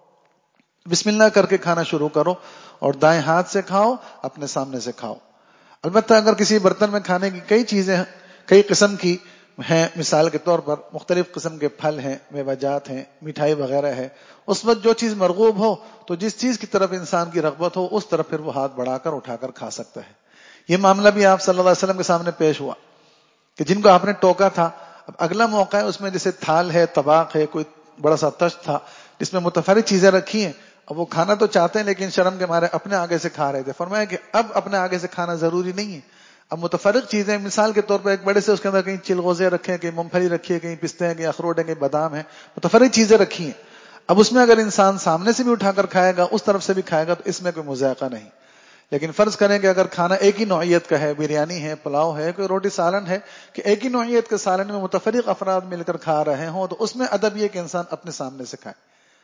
B: بسم اللہ کر کے کھانا شروع کرو اور دائیں ہاتھ سے کھاؤ، اپنے سامنے سے کھاؤ. البتہ اگر کسی برتن میں کھانے کی کئی چیزیں کئی قسم کی ہیں، مثال کے طور پر مختلف قسم کے پھل ہیں، میوہ جات ہیں، مٹھائی وغیرہ ہے، اس وقت جو چیز مرغوب ہو تو جس چیز کی طرف انسان کی رغبت ہو اس طرف پھر وہ ہاتھ بڑھا کر اٹھا کر کھا سکتا ہے. یہ معاملہ بھی آپ صلی اللہ علیہ وسلم کے سامنے پیش ہوا کہ جن کو آپ نے ٹوکا تھا، اب اگلا موقع ہے اس میں جیسے تھال ہے، طباق ہے، کوئی بڑا سا تشت تھا جس میں متفرق چیزیں رکھی ہیں. اب وہ کھانا تو چاہتے ہیں لیکن شرم کے مارے اپنے آگے سے کھا رہے تھے. فرمایا کہ اب اپنے آگے سے کھانا ضروری نہیں ہے. اب متفرق چیزیں، مثال کے طور پر ایک بڑے سے اس کے اندر کہیں چلغوزے رکھے ہیں، کہیں مونگ پھلی رکھی ہے، کہیں پستے ہیں، کہیں اخروٹ ہیں، کہیں بادام ہیں، متفرق چیزیں رکھی ہیں. اب اس میں اگر انسان سامنے سے بھی اٹھا کر کھائے گا، اس طرف سے بھی کھائے گا تو اس میں کوئی مذائقہ نہیں. لیکن فرض کریں کہ اگر کھانا ایک ہی نوعیت کا ہے، بریانی ہے، پلاؤ ہے، کوئی روٹی سالن ہے، کہ ایک ہی نوعیت کے سالن میں متفرق افراد مل کر کھا رہے ہوں تو اس میں ادب یہ کہ انسان اپنے سامنے سے کھائے.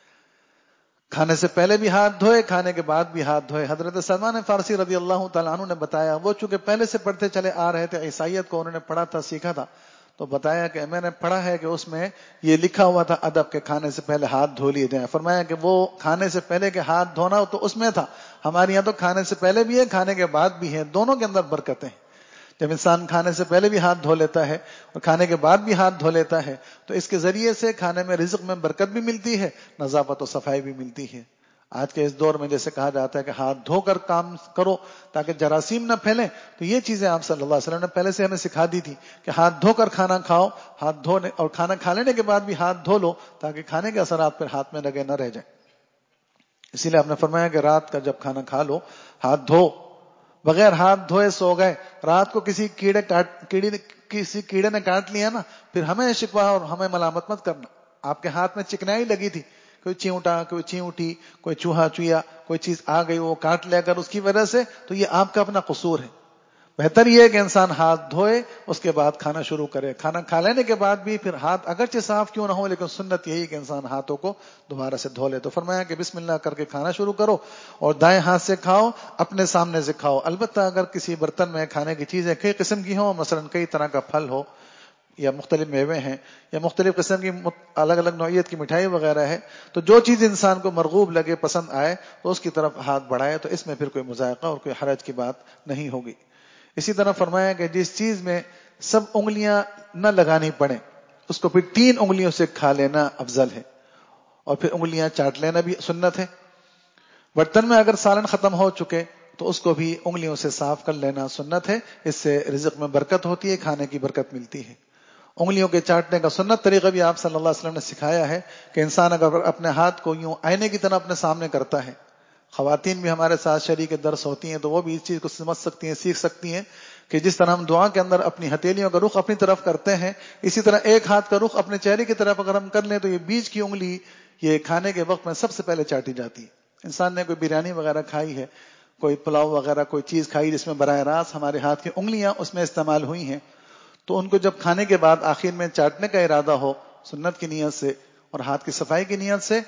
B: کھانے سے پہلے بھی ہاتھ دھوئے، کھانے کے بعد بھی ہاتھ دھوئے. حضرت سلمان فارسی رضی اللہ تعالیٰ عنہ نے بتایا، وہ چونکہ پہلے سے پڑھتے چلے آ رہے تھے، عیسائیت کو انہوں نے پڑھا تھا، سیکھا تھا، تو بتایا کہ میں نے پڑھا ہے کہ اس میں یہ لکھا ہوا تھا ادب کے کھانے سے پہلے ہاتھ دھو لیے جائیں. فرمایا کہ وہ کھانے سے پہلے کے ہاتھ دھونا تو اس میں تھا، ہمارے یہاں تو کھانے سے پہلے بھی ہے، کھانے کے بعد بھی ہے، دونوں کے اندر برکتیں ہیں. جب انسان کھانے سے پہلے بھی ہاتھ دھو لیتا ہے اور کھانے کے بعد بھی ہاتھ دھو لیتا ہے تو اس کے ذریعے سے کھانے میں رزق میں برکت بھی ملتی ہے، نظافت و صفائی بھی ملتی ہے. آج کے اس دور میں جیسے کہا جاتا ہے کہ ہاتھ دھو کر کام کرو تاکہ جراثیم نہ پھیلیں، تو یہ چیزیں آپ صلی اللہ علیہ وسلم نے پہلے سے ہمیں سکھا دی تھی کہ ہاتھ دھو کر کھانا کھاؤ، ہاتھ دھونے اور کھانا کھا لینے کے بعد بھی ہاتھ دھو لو تاکہ کھانے کے اثرات پھر ہاتھ میں لگے نہ رہ جائیں. اسی لیے آپ نے فرمایا کہ رات کا جب کھانا کھا لو ہاتھ دھو. بغیر ہاتھ دھوئے سو گئے، رات کو کسی کیڑے نے کاٹ لیا نا، پھر ہمیں شکوہ اور ہمیں ملامت مت کرنا. آپ کے ہاتھ میں چکنائی لگی تھی، کوئی چیونٹا، کوئی چیونٹی، کوئی چوہا چویا، کوئی چیز آ گئی وہ کاٹ لے کر اس کی وجہ سے، تو یہ آپ کا اپنا قصور ہے. بہتر یہ ہے کہ انسان ہاتھ دھوئے اس کے بعد کھانا شروع کرے. کھانا کھا لینے کے بعد بھی پھر ہاتھ اگرچہ صاف کیوں نہ ہو لیکن سنت یہی کہ انسان ہاتھوں کو دوبارہ سے دھو لے. تو فرمایا کہ بسم اللہ کر کے کھانا شروع کرو اور دائیں ہاتھ سے کھاؤ، اپنے سامنے سے کھاؤ. البتہ اگر کسی برتن میں کھانے کی چیزیں کئی قسم کی ہوں، مثلا کئی طرح کا پھل ہو یا مختلف میوے ہیں یا مختلف قسم کی الگ الگ نوعیت کی مٹھائی وغیرہ ہے، تو جو چیز انسان کو مرغوب لگے، پسند آئے تو اس کی طرف ہاتھ بڑھائے، تو اس میں پھر کوئی مذائقہ اور کوئی حرج کی بات نہیں ہوگی. اسی طرح فرمایا کہ جس چیز میں سب انگلیاں نہ لگانی پڑیں اس کو پھر 3 انگلیوں سے کھا لینا افضل ہے، اور پھر انگلیاں چاٹ لینا بھی سنت ہے. برتن میں اگر سالن ختم ہو چکے تو اس کو بھی انگلیوں سے صاف کر لینا سنت ہے، اس سے رزق میں برکت ہوتی ہے، کھانے کی برکت ملتی ہے. انگلیوں کے چاٹنے کا سنت طریقہ بھی آپ صلی اللہ علیہ وسلم نے سکھایا ہے کہ انسان اگر اپنے ہاتھ کو یوں آئینے کی طرح اپنے سامنے کرتا ہے، خواتین بھی ہمارے ساتھ شریک درس ہوتی ہیں تو وہ بھی اس چیز کو سمجھ سکتی ہیں، سیکھ سکتی ہیں کہ جس طرح ہم دعا کے اندر اپنی ہتھیلیوں کا رخ اپنی طرف کرتے ہیں، اسی طرح ایک ہاتھ کا رخ اپنے چہرے کی طرف اگر ہم کر لیں تو یہ بیچ کی انگلی یہ کھانے کے وقت میں سب سے پہلے چاٹی جاتی ہے. انسان نے کوئی بریانی وغیرہ کھائی ہے، کوئی پلاؤ وغیرہ کوئی چیز کھائی جس میں براہ راست ہمارے ہاتھ کی انگلیاں اس میں استعمال ہوئی ہیں، تو ان کو جب کھانے کے بعد آخر میں چاٹنے کا ارادہ ہو سنت کی نیت سے اور ہاتھ کی صفائی کی نیت سے،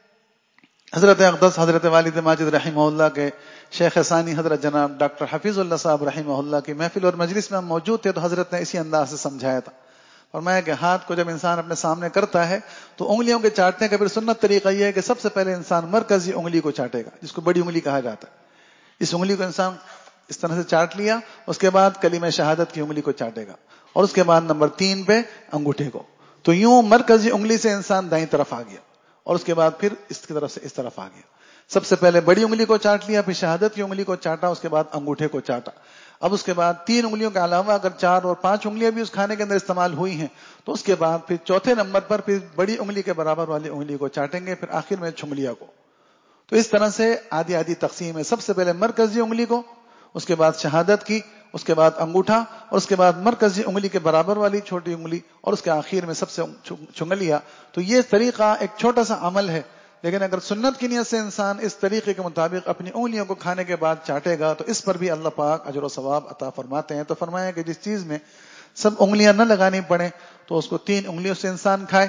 B: حضرت اقدس حضرت والد ماجد رحمہ اللہ کے شیخ ثانی حضرت جناب ڈاکٹر حفیظ اللہ صاحب رحمہ اللہ کی محفل اور مجلس میں ہم موجود تھے تو حضرت نے اسی انداز سے سمجھایا تھا. فرمایا کہ ہاتھ کو جب انسان اپنے سامنے کرتا ہے تو انگلیوں کے چاٹنے کا پھر سنت طریقہ یہ ہے کہ سب سے پہلے انسان مرکزی انگلی کو چاٹے گا، جس کو بڑی انگلی کہا جاتا ہے. اس انگلی کو انسان اس طرح سے چاٹ لیا، اس کے بعد کلمہ شہادت کی انگلی کو چاٹے گا، اور اس کے بعد نمبر 3 پہ انگوٹھے کو. تو یوں مرکزی انگلی سے انسان دائیں طرف آ گیا اور اس کے بعد پھر اس کی طرف سے اس طرف آ گیا. سب سے پہلے بڑی انگلی کو چاٹ لیا، پھر شہادت کی انگلی کو چاٹا، اس کے بعد انگوٹھے کو چاٹا. اب اس کے بعد 3 انگلیوں کے علاوہ اگر 4 اور 5 انگلیاں بھی اس کھانے کے اندر استعمال ہوئی ہیں تو اس کے بعد پھر چوتھے نمبر پر پھر بڑی انگلی کے برابر والی انگلی کو چاٹیں گے، پھر آخر میں چھنگلیا کو. تو اس طرح سے آدھی آدھی تقسیم ہے. سب سے پہلے مرکزی انگلی کو، اس کے بعد شہادت کی، اس کے بعد انگوٹھا، اور اس کے بعد مرکزی انگلی کے برابر والی چھوٹی انگلی، اور اس کے آخر میں سب سے چھنگلیا. تو یہ طریقہ ایک چھوٹا سا عمل ہے، لیکن اگر سنت کی نیت سے انسان اس طریقے کے مطابق اپنی انگلیوں کو کھانے کے بعد چاٹے گا تو اس پر بھی اللہ پاک اجر و ثواب عطا فرماتے ہیں. تو فرمایا کہ جس چیز میں سب انگلیاں نہ لگانی پڑے تو اس کو 3 انگلیوں سے انسان کھائے،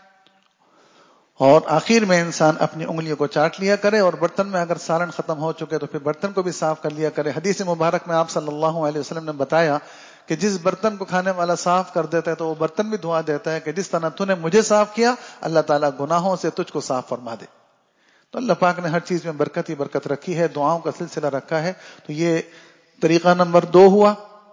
B: اور آخر میں انسان اپنی انگلیوں کو چاٹ لیا کرے. اور برتن میں اگر سالن ختم ہو چکے تو پھر برتن کو بھی صاف کر لیا کرے. حدیث مبارک میں آپ صلی اللہ علیہ وسلم نے بتایا کہ جس برتن کو کھانے والا صاف کر دیتا ہے تو وہ برتن بھی دعا دیتا ہے کہ جس طرح تو نے مجھے صاف کیا، اللہ تعالیٰ گناہوں سے تجھ کو صاف فرما دے. تو اللہ پاک نے ہر چیز میں برکت ہی برکت رکھی ہے، دعاؤں کا سلسلہ رکھا ہے. تو یہ طریقہ نمبر 2 ہوا.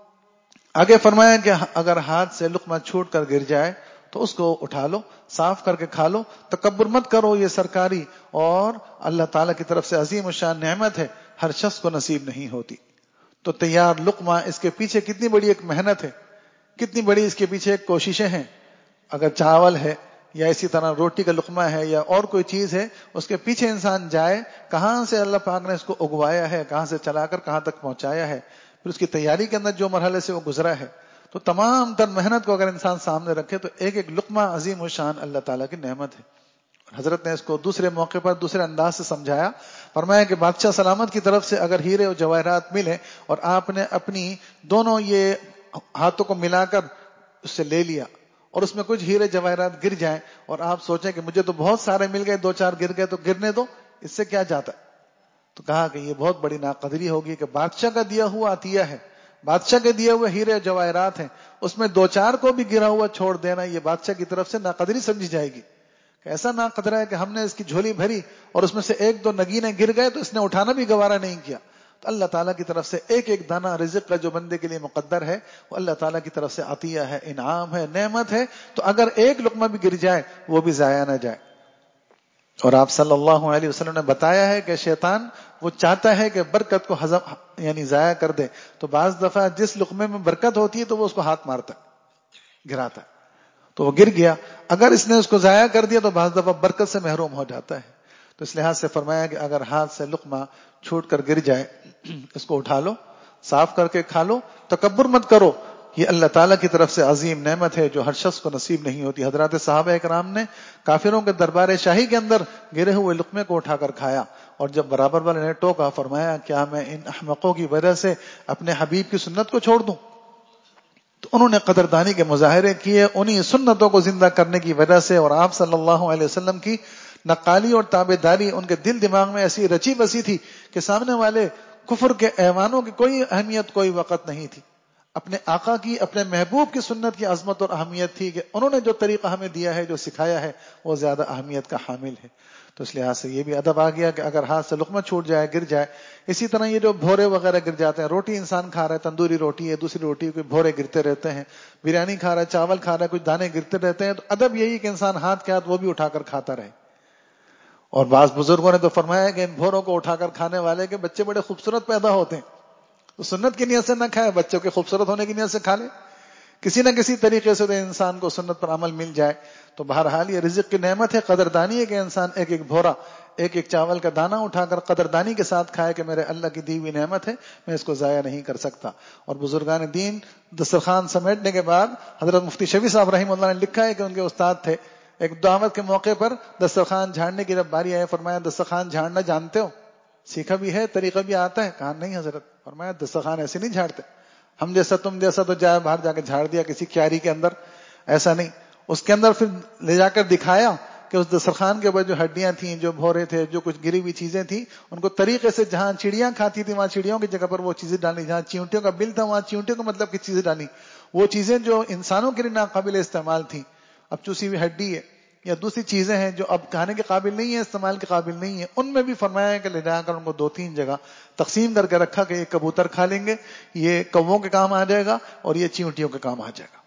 B: آگے فرمایا کہ اگر ہاتھ سے لقمہ چھوٹ کر گر جائے تو اس کو اٹھا لو، صاف کر کے کھا لو. تکبر مت کرو، یہ سرکاری اور اللہ تعالیٰ کی طرف سے عظیم الشان نعمت ہے، ہر شخص کو نصیب نہیں ہوتی. تو تیار لقمہ، اس کے پیچھے کتنی بڑی ایک محنت ہے، کتنی بڑی اس کے پیچھے ایک کوششیں ہیں. اگر چاول ہے یا اسی طرح روٹی کا لقمہ ہے یا اور کوئی چیز ہے، اس کے پیچھے انسان جائے، کہاں سے اللہ پاک نے اس کو اگوایا ہے، کہاں سے چلا کر کہاں تک پہنچایا ہے، پھر اس کی تیاری کے اندر جو مرحلے سے وہ گزرا ہے. تو تمام تر محنت کو اگر انسان سامنے رکھے تو ایک ایک لقمہ عظیم الشان اللہ تعالیٰ کی نعمت ہے. حضرت نے اس کو دوسرے موقع پر دوسرے انداز سے سمجھایا. فرمایا کہ بادشاہ سلامت کی طرف سے اگر ہیرے اور جواہرات ملے اور آپ نے اپنی دونوں یہ ہاتھوں کو ملا کر اس سے لے لیا اور اس میں کچھ ہیرے جواہرات گر جائیں اور آپ سوچیں کہ مجھے تو بہت سارے مل گئے، 2-4 گر گئے تو گرنے دو، اس سے کیا جاتا. تو کہا کہ یہ بہت بڑی ناقدری ہوگی کہ بادشاہ کا دیا ہوا عطیہ ہے، بادشاہ کے دیے ہوئے ہیرے جواہرات ہیں، اس میں 2-4 کو بھی گرا ہوا چھوڑ دینا یہ بادشاہ کی طرف سے ناقدری سمجھی جائے گی. کہ ایسا ناقدرہ ہے کہ ہم نے اس کی جھولی بھری اور اس میں سے 1-2 نگینے گر گئے تو اس نے اٹھانا بھی گوارا نہیں کیا. تو اللہ تعالیٰ کی طرف سے ایک ایک دانہ رزق کا جو بندے کے لیے مقدر ہے وہ اللہ تعالیٰ کی طرف سے عطیہ ہے، انعام ہے، نعمت ہے. تو اگر ایک لقمہ بھی گر جائے وہ بھی ضائع نہ جائے. اور آپ صلی اللہ علیہ وسلم نے بتایا ہے کہ شیطان وہ چاہتا ہے کہ برکت کو ہضم یعنی ضائع کر دے. تو بعض دفعہ جس لقمے میں برکت ہوتی ہے تو وہ اس کو ہاتھ مارتا ہے، گراتا ہے، تو وہ گر گیا. اگر اس نے اس کو ضائع کر دیا تو بعض دفعہ برکت سے محروم ہو جاتا ہے. تو اس لحاظ سے فرمایا کہ اگر ہاتھ سے لقمہ چھوٹ کر گر جائے اس کو اٹھا لو، صاف کر کے کھا لو، تکبر مت کرو. یہ اللہ تعالیٰ کی طرف سے عظیم نعمت ہے جو ہر شخص کو نصیب نہیں ہوتی. حضرات صحابہ کرام نے کافروں کے دربار شاہی کے اندر گرے ہوئے لقمے کو اٹھا کر کھایا، اور جب برابر والے نے ٹوکا فرمایا کیا میں ان احمقوں کی وجہ سے اپنے حبیب کی سنت کو چھوڑ دوں؟ تو انہوں نے قدردانی کے مظاہرے کیے انہی سنتوں کو زندہ کرنے کی وجہ سے. اور آپ صلی اللہ علیہ وسلم کی نقالی اور تابعداری ان کے دل دماغ میں ایسی رچی بسی تھی کہ سامنے والے کفر کے ایوانوں کی کوئی اہمیت کوئی وقت نہیں تھی. اپنے آقا کی، اپنے محبوب کی سنت کی عظمت اور اہمیت تھی کہ انہوں نے جو طریقہ ہمیں دیا ہے، جو سکھایا ہے، وہ زیادہ اہمیت کا حامل ہے. تو اس لحاظ سے یہ بھی ادب آ گیا کہ اگر ہاتھ سے لقمہ چھوٹ جائے، گر جائے. اسی طرح یہ جو بھورے وغیرہ گر جاتے ہیں، روٹی انسان کھا رہا ہے، تندوری روٹی ہے، دوسری روٹی کے بھورے گرتے رہتے ہیں، بریانی کھا رہا ہے، چاول کھا رہا ہے، کچھ دانے گرتے رہتے ہیں. تو ادب یہی کہ انسان ہاتھ کے ہاتھ وہ بھی اٹھا کر کھاتا رہے. اور بعض بزرگوں نے تو فرمایا کہ ان بھوروں کو اٹھا کر کھانے والے کے بچے بڑے خوبصورت پیدا ہوتے ہیں. تو سنت کی نیت سے نہ کھائے، بچوں کے خوبصورت ہونے کی نیت سے کھا لے. کسی نہ کسی طریقے سے تو انسان کو سنت پر عمل مل جائے. تو بہرحال یہ رزق کی نعمت ہے، قدردانی ہے کہ انسان ایک ایک بھورا، ایک ایک چاول کا دانہ اٹھا کر قدردانی کے ساتھ کھائے کہ میرے اللہ کی دی ہوئی نعمت ہے، میں اس کو ضائع نہیں کر سکتا. اور بزرگان دین دسترخوان سمیٹنے کے بعد حضرت مفتی شفیع صاحب رحمہ اللہ نے لکھا ہے کہ ان کے استاد تھے، ایک دعوت کے موقع پر دسترخوان جھاڑنے کی جب باری آئے فرمایا دسترخوان جھاڑنا جانتے ہو؟ سیکھا بھی ہے، طریقہ بھی آتا ہے؟ کہا نہیں حضرت. فرمایا دسترخوان ایسے نہیں جھاڑتے، ہم جیسا تم جیسا تو جائے باہر جا کے جھاڑ دیا کسی کیاری کے اندر، ایسا نہیں. اس کے اندر پھر لے جا کر دکھایا کہ اس دسترخوان کے اوپر جو ہڈیاں تھیں، جو بھورے تھے، جو کچھ گری ہوئی چیزیں تھیں، ان کو طریقے سے جہاں چڑیاں کھاتی تھی وہاں چڑیوں کی جگہ پر وہ چیزیں ڈالی، جہاں چیونٹیوں کا بل تھا وہاں چیونٹیوں کا مطلب کی چیزیں ڈالی. وہ چیزیں جو انسانوں کے لیے ناقابل استعمال تھیں، اب چوسی ہوئی ہڈی ہے یا دوسری چیزیں ہیں جو اب کھانے کے قابل نہیں ہیں، استعمال کے قابل نہیں ہیں، ان میں بھی فرمایا کہ لے جا کر ان کو 2-3 جگہ تقسیم کر کے رکھا کہ یہ کبوتر کھا لیں گے، یہ کووں کے کام آ جائے گا، اور یہ چیونٹیوں کے کام آ جائے گا.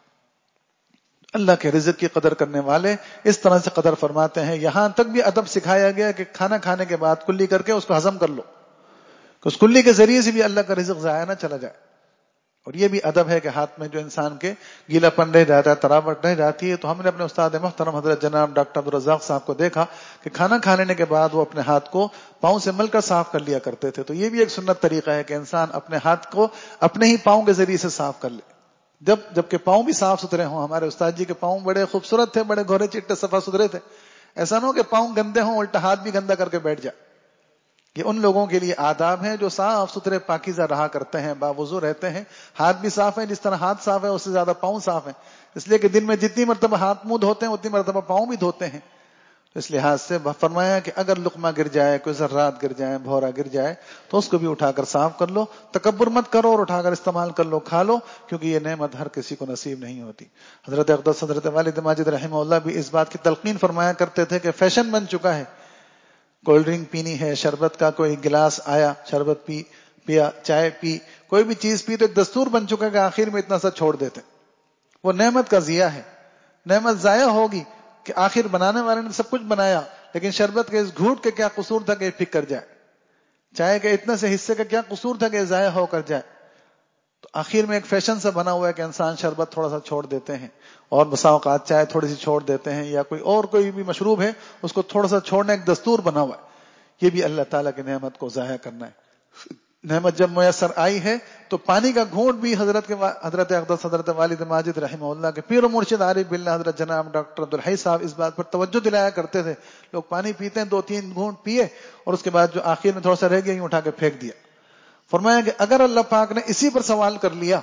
B: اللہ کے رزق کی قدر کرنے والے اس طرح سے قدر فرماتے ہیں. یہاں تک بھی ادب سکھایا گیا کہ کھانا کھانے کے بعد کلی کر کے اس کو ہضم کر لو، کہ اس کلی کے ذریعے سے بھی اللہ کا رزق ضائع نہ چلا جائے. اور یہ بھی ادب ہے کہ ہاتھ میں جو انسان کے گیلا پن رہ جاتا ہے، تراوٹ رہ جاتی ہے. تو ہم نے اپنے استاد محترم حضرت جناب ڈاکٹر عبدالرزاق صاحب کو دیکھا کہ کھانا کھا لینے کے بعد وہ اپنے ہاتھ کو پاؤں سے مل کر صاف کر لیا کرتے تھے. تو یہ بھی ایک سنت طریقہ ہے کہ انسان اپنے ہاتھ کو اپنے ہی پاؤں کے ذریعے سے صاف کر لے، جبکہ پاؤں بھی صاف ستھرے ہوں. ہمارے استاد جی کے پاؤں بڑے خوبصورت تھے، بڑے گھورے چٹے صفا ستھرے تھے. ایسا نہ ہو کہ پاؤں گندے ہوں الٹا ہاتھ بھی گندا کر کے بیٹھ جائے. یہ ان لوگوں کے لیے آداب ہیں جو صاف ستھرے پاکیزہ رہا کرتے ہیں، باوضو رہتے ہیں. ہاتھ بھی صاف ہیں، جس طرح ہاتھ صاف ہے اس سے زیادہ پاؤں صاف ہیں، اس لیے کہ دن میں جتنی مرتبہ ہاتھ منہ دھوتے ہیں اتنی مرتبہ پاؤں بھی دھوتے ہیں. تو اس لحاظ سے فرمایا کہ اگر لقمہ گر جائے، کوئی ذرات گر جائے، بھورا گر جائے تو اس کو بھی اٹھا کر صاف کر لو. تکبر مت کرو اور اٹھا کر استعمال کر لو، کھا لو، کیونکہ یہ نعمت ہر کسی کو نصیب نہیں ہوتی. حضرت اقدس حضرت والد ماجد رحمہ اللہ بھی اس بات کی تلقین فرمایا کرتے تھے کہ فیشن بن چکا ہے، کولڈ ڈرنک پینی ہے، شربت کا کوئی گلاس آیا، شربت پیا، چائے پی، کوئی بھی چیز پی تو ایک دستور بن چکا ہے کہ آخر میں اتنا سا چھوڑ دیتے. وہ نعمت کا ضیاء ہے، نعمت ضائع ہوگی کہ آخر بنانے والے نے سب کچھ بنایا لیکن شربت کے اس گھوٹ کے کیا قصور تھا کہ یہ پھک کر جائے، چائے کے اتنے سے حصے کا کیا قصور تھا کہ یہ ضائع ہو کر جائے. تو آخر میں ایک فیشن سا بنا ہوا ہے کہ انسان شربت تھوڑا سا چھوڑ دیتے ہیں، اور بسا اوقات چائے تھوڑی سی چھوڑ دیتے ہیں، یا کوئی بھی مشروب ہے اس کو تھوڑا سا چھوڑنا ایک دستور بنا ہوا ہے. یہ بھی اللہ تعالیٰ کی نعمت کو ضائع کرنا ہے. نعمت جب میسر آئی ہے تو پانی کا گھونٹ بھی حضرت اقدس حضرت والد ماجد رحمہ اللہ کے پیر و مرشد عارف باللہ حضرت جناب ڈاکٹر عبدالحی صاحب اس بات پر توجہ دلایا کرتے تھے. لوگ پانی پیتے ہیں، 2-3 گھونٹ پیے اور اس کے بعد جو آخر میں تھوڑا سا رہ گیا یوں اٹھا کے پھینک دیا. فرمایا کہ اگر اللہ پاک نے اسی پر سوال کر لیا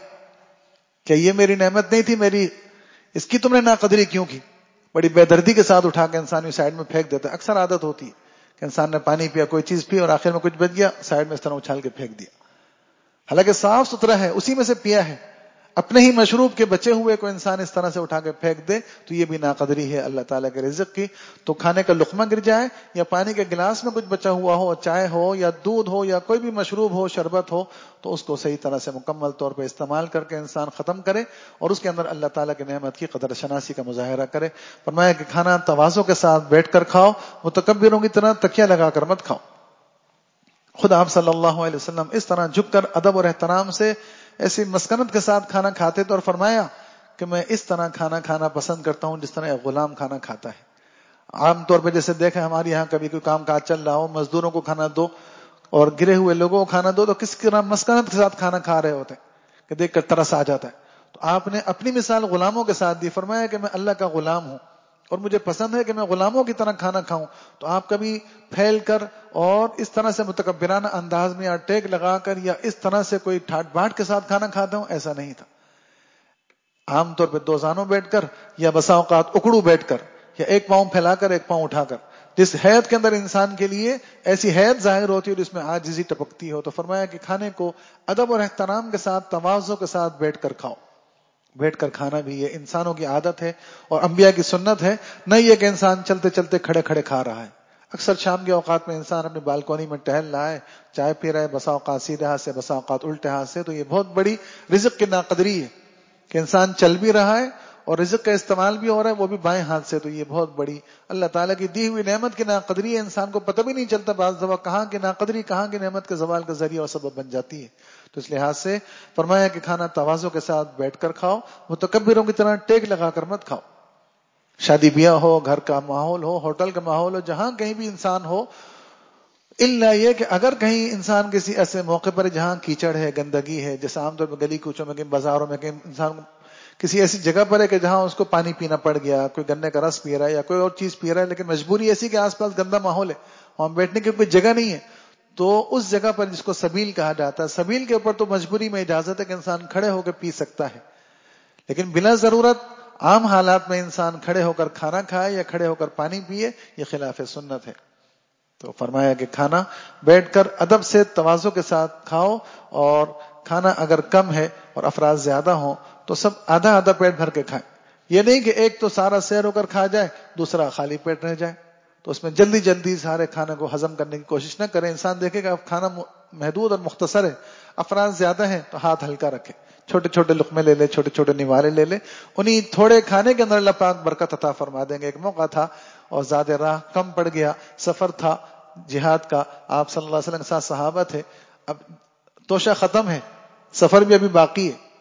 B: کہ یہ میری نعمت نہیں تھی، اس کی تم نے ناقدری کیوں کی، بڑی بے دردی کے ساتھ اٹھا کے انسان بھی سائڈ میں پھینک دیتا ہے. اکثر عادت ہوتی ہے کہ انسان نے پانی پیا، کوئی چیز پی اور آخر میں کچھ بچ گیا، سائڈ میں اس طرح اچھال کے پھینک دیا. حالانکہ صاف ستھرا ہے، اسی میں سے پیا ہے، اپنے ہی مشروب کے بچے ہوئے کو انسان اس طرح سے اٹھا کے پھینک دے تو یہ بھی ناقدری ہے اللہ تعالیٰ کے رزق کی. تو کھانے کا لقمہ گر جائے یا پانی کے گلاس میں کچھ بچا ہوا ہو، چائے ہو یا دودھ ہو یا کوئی بھی مشروب ہو، شربت ہو، تو اس کو صحیح طرح سے مکمل طور پہ استعمال کر کے انسان ختم کرے اور اس کے اندر اللہ تعالیٰ کی نعمت کی قدر شناسی کا مظاہرہ کرے. فرمایا کہ کھانا تواضع کے ساتھ بیٹھ کر کھاؤ، متکبروں کی طرح تکیہ لگا کر مت کھاؤ. خود آپ صلی اللہ علیہ وسلم اس طرح جھک کر ادب اور احترام سے ایسی مسکنت کے ساتھ کھانا کھاتے تھے اور فرمایا کہ میں اس طرح کھانا کھانا پسند کرتا ہوں جس طرح ایک غلام کھانا کھاتا ہے. عام طور پہ جیسے دیکھیں ہمارے یہاں کبھی کوئی کام کاج چل رہا ہو، مزدوروں کو کھانا دو اور گرے ہوئے لوگوں کو کھانا دو تو کس طرح مسکنت کے ساتھ کھانا کھا رہے ہوتے ہیں کہ دیکھ کر ترس آ جاتا ہے. تو آپ نے اپنی مثال غلاموں کے ساتھ دی. فرمایا کہ میں اللہ کا غلام ہوں اور مجھے پسند ہے کہ میں غلاموں کی طرح کھانا کھاؤں. تو آپ کبھی پھیل کر اور اس طرح سے متکبرانہ انداز میں یا ٹیک لگا کر یا اس طرح سے کوئی ٹھاٹ باٹ کے ساتھ کھانا کھاتا ہوں، ایسا نہیں تھا. عام طور پہ دوزانوں بیٹھ کر یا بسا اوقات اکڑو بیٹھ کر یا ایک پاؤں پھیلا کر ایک پاؤں اٹھا کر، جس حیت کے اندر انسان کے لیے ایسی حیت ظاہر ہوتی ہے اور اس میں عاجزی ٹپکتی ہو. تو فرمایا کہ کھانے کو ادب اور احترام کے ساتھ تواضع کے ساتھ بیٹھ کر کھاؤ. بیٹھ کر کھانا بھی یہ انسانوں کی عادت ہے اور انبیاء کی سنت ہے، نہیں یہ کہ انسان چلتے چلتے کھڑے کھڑے کھا رہا ہے. اکثر شام کے اوقات میں انسان اپنی بالکونی میں ٹہل رہا ہے، چائے پی رہا ہے، بسا اوقات سیدھے ہاتھ سے بسا اوقات الٹے ہاتھ سے. تو یہ بہت بڑی رزق کی ناقدری ہے کہ انسان چل بھی رہا ہے اور رزق کا استعمال بھی ہو رہا ہے، وہ بھی بائیں ہاتھ سے. تو یہ بہت بڑی اللہ تعالیٰ کی دی ہوئی نعمت کی ناقدری ہے. انسان کو پتہ بھی نہیں چلتا بعض دفعہ کہاں کی ناقدری، کہاں کی نعمت کے زوال کا ذریعہ اور سبب بن جاتی ہے. تو اس لحاظ سے فرمایا کہ کھانا تواضع کے ساتھ بیٹھ کر کھاؤ، متکبروں کی طرح ٹیک لگا کر مت کھاؤ. شادی بیاہ ہو، گھر کا ماحول ہو، ہوٹل کا ماحول ہو، جہاں کہیں بھی انسان ہو، الا یہ کہ اگر کہیں انسان کسی ایسے موقع پر جہاں کیچڑ ہے، گندگی ہے، جیسے عام طور پر گلی کوچوں میں، کہیں بازاروں میں، کہیں انسان کسی ایسی جگہ پر ہے کہ جہاں اس کو پانی پینا پڑ گیا، کوئی گنے کا رس پی رہا ہے یا کوئی اور چیز پی رہا ہے، لیکن مجبوری ایسی کہ آس پاس گندا ماحول ہے، وہاں بیٹھنے کی کوئی جگہ نہیں ہے، تو اس جگہ پر جس کو سبیل کہا جاتا ہے، سبیل کے اوپر تو مجبوری میں اجازت ہے کہ انسان کھڑے ہو کے پی سکتا ہے، لیکن بلا ضرورت عام حالات میں انسان کھڑے ہو کر کھانا کھائے یا کھڑے ہو کر پانی پیے، یہ خلاف سنت ہے. تو فرمایا کہ کھانا بیٹھ کر ادب سے تواضع کے ساتھ کھاؤ، اور کھانا اگر کم ہے اور افراد زیادہ ہوں تو سب آدھا آدھا پیٹ بھر کے کھائیں. یہ نہیں کہ ایک تو سارا سیر ہو کر کھا جائے، دوسرا خالی پیٹ رہ جائے. تو اس میں جلدی جلدی سارے کھانے کو ہضم کرنے کی کوشش نہ کریں. انسان دیکھے گا کھانا محدود اور مختصر ہے، افراد زیادہ ہیں تو ہاتھ ہلکا رکھے، چھوٹے چھوٹے لقمے لے لے، چھوٹے چھوٹے نوالے لے لے. انہی تھوڑے کھانے کے اندر اللہ پاک برکت عطا فرما دیں گے. ایک موقع تھا اور زیادہ راہ کم پڑ گیا، سفر تھا جہاد کا، آپ صلی اللہ علیہ وسلم کے ساتھ صحابہ تھے، اب توشہ ختم ہے، سفر بھی ابھی باقی ہے.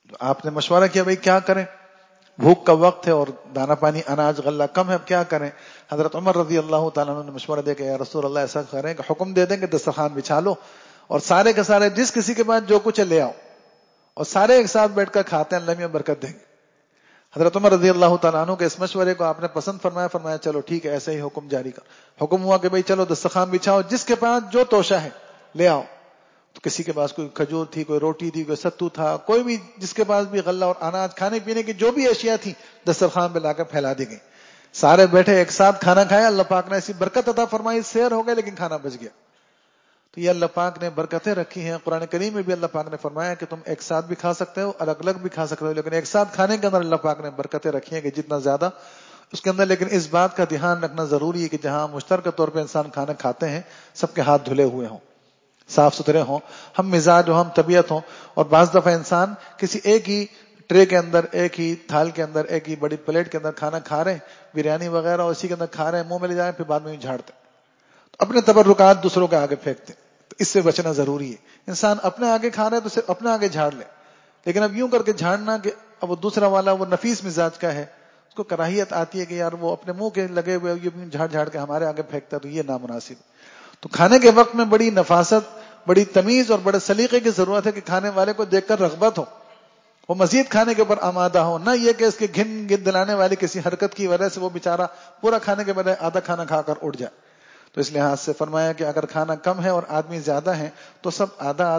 B: آپ نے مشورہ کیا بھائی کیا کریں، بھوک کا وقت ہے اور دانا پانی اناج غلہ کم ہے، اب کیا کریں؟ حضرت عمر رضی اللہ تعالیٰ عنہ نے مشورہ دیا کہ یا رسول اللہ ایسا کریں کہ حکم دے دیں کہ دسترخوان بچھا لو اور سارے کے سارے جس کسی کے پاس جو کچھ ہے لے آؤ، اور سارے ایک ساتھ بیٹھ کر کھاتے ہیں، اللہ میں برکت دیں گے۔ حضرت عمر رضی اللہ تعالیٰ عنہ کے اس مشورے کو آپ نے پسند فرمایا، فرمایا چلو ٹھیک ہے، ایسے ہی حکم جاری کر۔ حکم ہوا کہ بھائی چلو دسترخوان بچھاؤ، جس کے پاس جو توشہ ہے لے آؤ۔ تو کسی کے پاس کوئی کھجور تھی، کوئی روٹی تھی، کوئی ستو تھا، کوئی بھی جس کے پاس بھی غلہ اور اناج کھانے پینے کی جو بھی اشیاء تھی دسترخوان پہ لا کر پھیلا دی گئی۔ سارے بیٹھے ایک ساتھ کھانا کھایا، اللہ پاک نے ایسی برکت عطا فرمائی، سیر ہو گئے لیکن کھانا بچ گیا۔ تو یہ اللہ پاک نے برکتیں رکھی ہیں۔ قرآن کریم میں بھی اللہ پاک نے فرمایا کہ تم ایک ساتھ بھی کھا سکتے ہو، الگ الگ بھی کھا سکتے ہو، لیکن ایک ساتھ کھانے کے اندر اللہ پاک نے برکتیں رکھی ہیں کہ جتنا زیادہ اس کے اندر۔ لیکن اس بات کا دھیان رکھنا ضروری ہے کہ جہاں مشترکہ طور پہ انسان کھانا کھاتے ہیں سب کے ہاتھ دھلے ہوئے ہوں، صاف ستھرے ہوں، ہم مزاج ہوں، ہم طبیعت ہوں۔ اور بعض دفعہ انسان کسی ایک ہی ٹرے کے اندر، ایک ہی تھال کے اندر، ایک ہی بڑی پلیٹ کے اندر کھانا کھا رہے ہیں، بریانی وغیرہ اسی کے اندر کھا رہے ہیں، منہ میں لے جائیں پھر بعد میں جھاڑتے، اپنے تبرکات دوسروں کے آگے پھینکتے، تو اس سے بچنا ضروری ہے۔ انسان اپنے آگے کھا رہا ہے تو صرف اپنے آگے جھاڑ لے، لیکن اب یوں کر کے جھاڑنا کہ اب وہ دوسرا والا وہ نفیس مزاج کا ہے، اس کو کراہیت آتی ہے کہ یار وہ اپنے منہ کے لگے ہوئے یہ جھاڑ جھاڑ کے ہمارے آگے پھینکتا ہے، تو یہ نامناسب۔ تو کھانے کے وقت میں بڑی نفاست، بڑی تمیز اور بڑے سلیقے کی ضرورت ہے کہ کھانے والے کو دیکھ کر رغبت ہو، وہ مزید کھانے کے اوپر آمادہ ہو، نہ یہ کہ اس کے گن دلانے والی کسی حرکت کی وجہ سے وہ بیچارہ پورا کھانے کے بجائے آدھا کھانا کھا کر اٹھ جائے۔ تو اس لحاظ سے فرمایا کہ اگر کھانا کم ہے اور آدمی زیادہ ہیں تو سب آدھا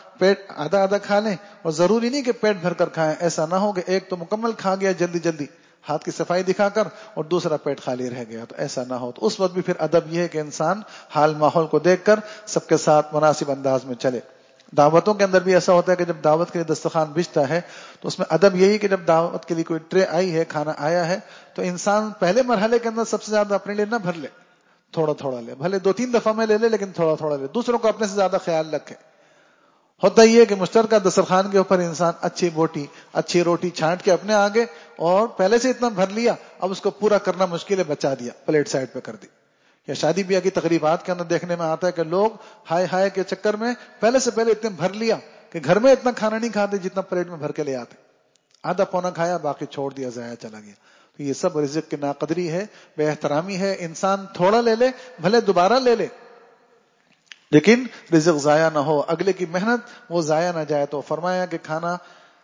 B: آدھا کھا لیں، اور ضروری نہیں کہ پیٹ بھر کر کھائیں، ایسا نہ ہو کہ ایک تو مکمل کھا گیا جلدی جلدی ہاتھ کی صفائی دکھا کر اور دوسرا پیٹ خالی رہ گیا، تو ایسا نہ ہو۔ تو اس وقت بھی پھر ادب یہ ہے کہ انسان حال ماحول کو دیکھ کر سب کے ساتھ مناسب انداز میں چلے۔ دعوتوں کے اندر بھی ایسا ہوتا ہے کہ جب دعوت کے لیے دسترخوان بچھتا ہے تو اس میں ادب یہی کہ جب دعوت کے لیے کوئی ٹرے آئی ہے، کھانا آیا ہے، تو انسان پہلے مرحلے کے اندر سب سے زیادہ اپنے لیے نہ بھر لے، تھوڑا تھوڑا لے، بھلے 2-3 دفعہ میں لے لیکن تھوڑا تھوڑا لے، دوسروں کو اپنے سے زیادہ خیال رکھے۔ ہوتا یہ کہ مشترکہ دسترخوان کے اوپر انسان اچھی روٹی چھانٹ کے اپنے آگے، اور پہلے سے اتنا بھر لیا، اب اس کو پورا کرنا مشکل ہے، بچا دیا، پلیٹ سائڈ پہ کر دی۔ یا شادی بیاہ کی تقریبات کے اندر دیکھنے میں آتا ہے کہ لوگ ہائے کے چکر میں پہلے سے پہلے اتنے بھر لیا کہ گھر میں اتنا کھانا نہیں کھاتے جتنا پلیٹ میں بھر کے لے آتے، آدھا پونا کھایا باقی چھوڑ دیا، ضائع چلا گیا۔ تو یہ سب رزق کی ناقدری ہے، بے احترامی ہے۔ انسان تھوڑا لے لے، بھلے دوبارہ لے لے، لیکن رزق ضائع نہ ہو، اگلے کی محنت وہ ضائع نہ جائے۔ تو فرمایا کہ کھانا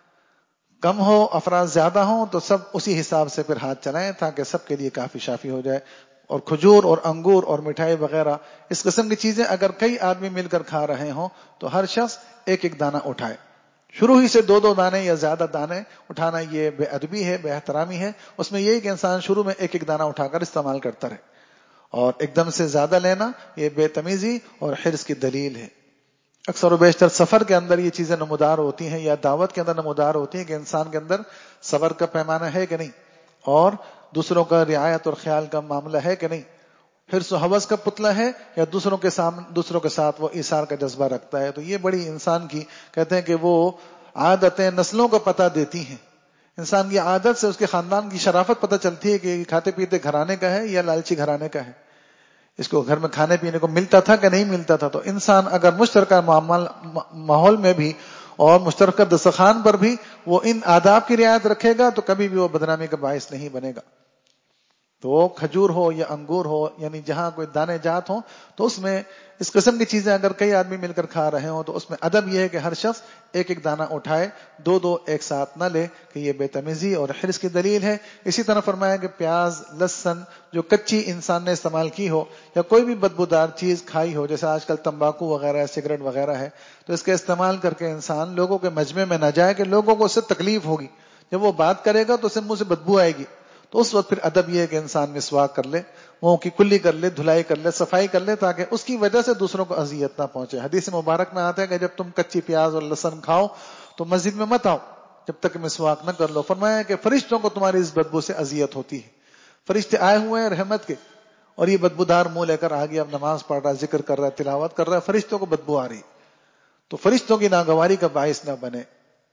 B: کم ہو، افراد زیادہ ہوں، تو سب اسی حساب سے پھر ہاتھ چلائیں تاکہ سب کے لیے کافی شافی ہو جائے۔ اور کھجور اور انگور اور مٹھائی وغیرہ اس قسم کی چیزیں اگر کئی آدمی مل کر کھا رہے ہوں تو ہر شخص ایک ایک دانہ اٹھائے، شروع ہی سے 2 دانے یا زیادہ دانے اٹھانا یہ بے ادبی ہے، بے احترامی ہے۔ اس میں یہی کہ انسان شروع میں ایک ایک دانہ اٹھا کر استعمال کرتا رہے، اور ایک دم سے زیادہ لینا یہ بے تمیزی اور حرص کی دلیل ہے۔ اکثر و بیشتر سفر کے اندر یہ چیزیں نمودار ہوتی ہیں، یا دعوت کے اندر نمودار ہوتی ہیں کہ انسان کے اندر صبر کا پیمانہ ہے کہ نہیں، اور دوسروں کا رعایت اور خیال کا معاملہ ہے کہ نہیں، حرص و ہوس کا پتلا ہے یا دوسروں کے ساتھ وہ ایثار کا جذبہ رکھتا ہے۔ تو یہ بڑی انسان کی کہتے ہیں کہ وہ عادتیں نسلوں کا پتہ دیتی ہیں۔ انسان کی عادت سے اس کے خاندان کی شرافت پتہ چلتی ہے کہ یہ کھاتے پیتے گھرانے کا ہے یا لالچی گھرانے کا ہے، اس کو گھر میں کھانے پینے کو ملتا تھا کہ نہیں ملتا تھا۔ تو انسان اگر مشترکہ ماحول میں بھی اور مشترکہ دسترخوان پر بھی وہ ان آداب کی رعایت رکھے گا تو کبھی بھی وہ بدنامی کا باعث نہیں بنے گا۔ تو کھجور ہو یا انگور ہو، یعنی جہاں کوئی دانے جات ہوں، تو اس میں اس قسم کی چیزیں اگر کئی آدمی مل کر کھا رہے ہوں تو اس میں ادب یہ ہے کہ ہر شخص ایک ایک دانہ اٹھائے، 2 ایک ساتھ نہ لے، کہ یہ بے تمیزی اور حرص کی دلیل ہے۔ اسی طرح فرمایا کہ پیاز، لہسن جو کچی انسان نے استعمال کی ہو یا کوئی بھی بدبودار چیز کھائی ہو، جیسے آج کل تمباکو وغیرہ ہے، سگریٹ وغیرہ ہے، تو اس کے استعمال کر کے انسان لوگوں کے مجمع میں نہ جائے کہ لوگوں کو اس سے تکلیف ہوگی، جب وہ بات کرے گا تو اسے منہ سے بدبو آئے گی۔ تو اس وقت پھر ادب یہ ہے کہ انسان مسواک کر لے، منہ کی کلی کر لے، دھلائی کر لے، صفائی کر لے، تاکہ اس کی وجہ سے دوسروں کو اذیت نہ پہنچے۔ حدیث مبارک میں آتا ہے کہ جب تم کچی پیاز اور لہسن کھاؤ تو مسجد میں مت آؤ جب تک مسواک نہ کر لو۔ فرمایا کہ فرشتوں کو تمہاری اس بدبو سے اذیت ہوتی ہے، فرشتے آئے ہوئے ہیں رحمت کے، اور یہ بدبودار منہ لے کر آ گیا، اب نماز پڑھ رہا ہے، ذکر کر رہا ہے، تلاوت کر رہا ہے، فرشتوں کو بدبو آ رہی، تو فرشتوں کی ناگواری کا باعث نہ بنے۔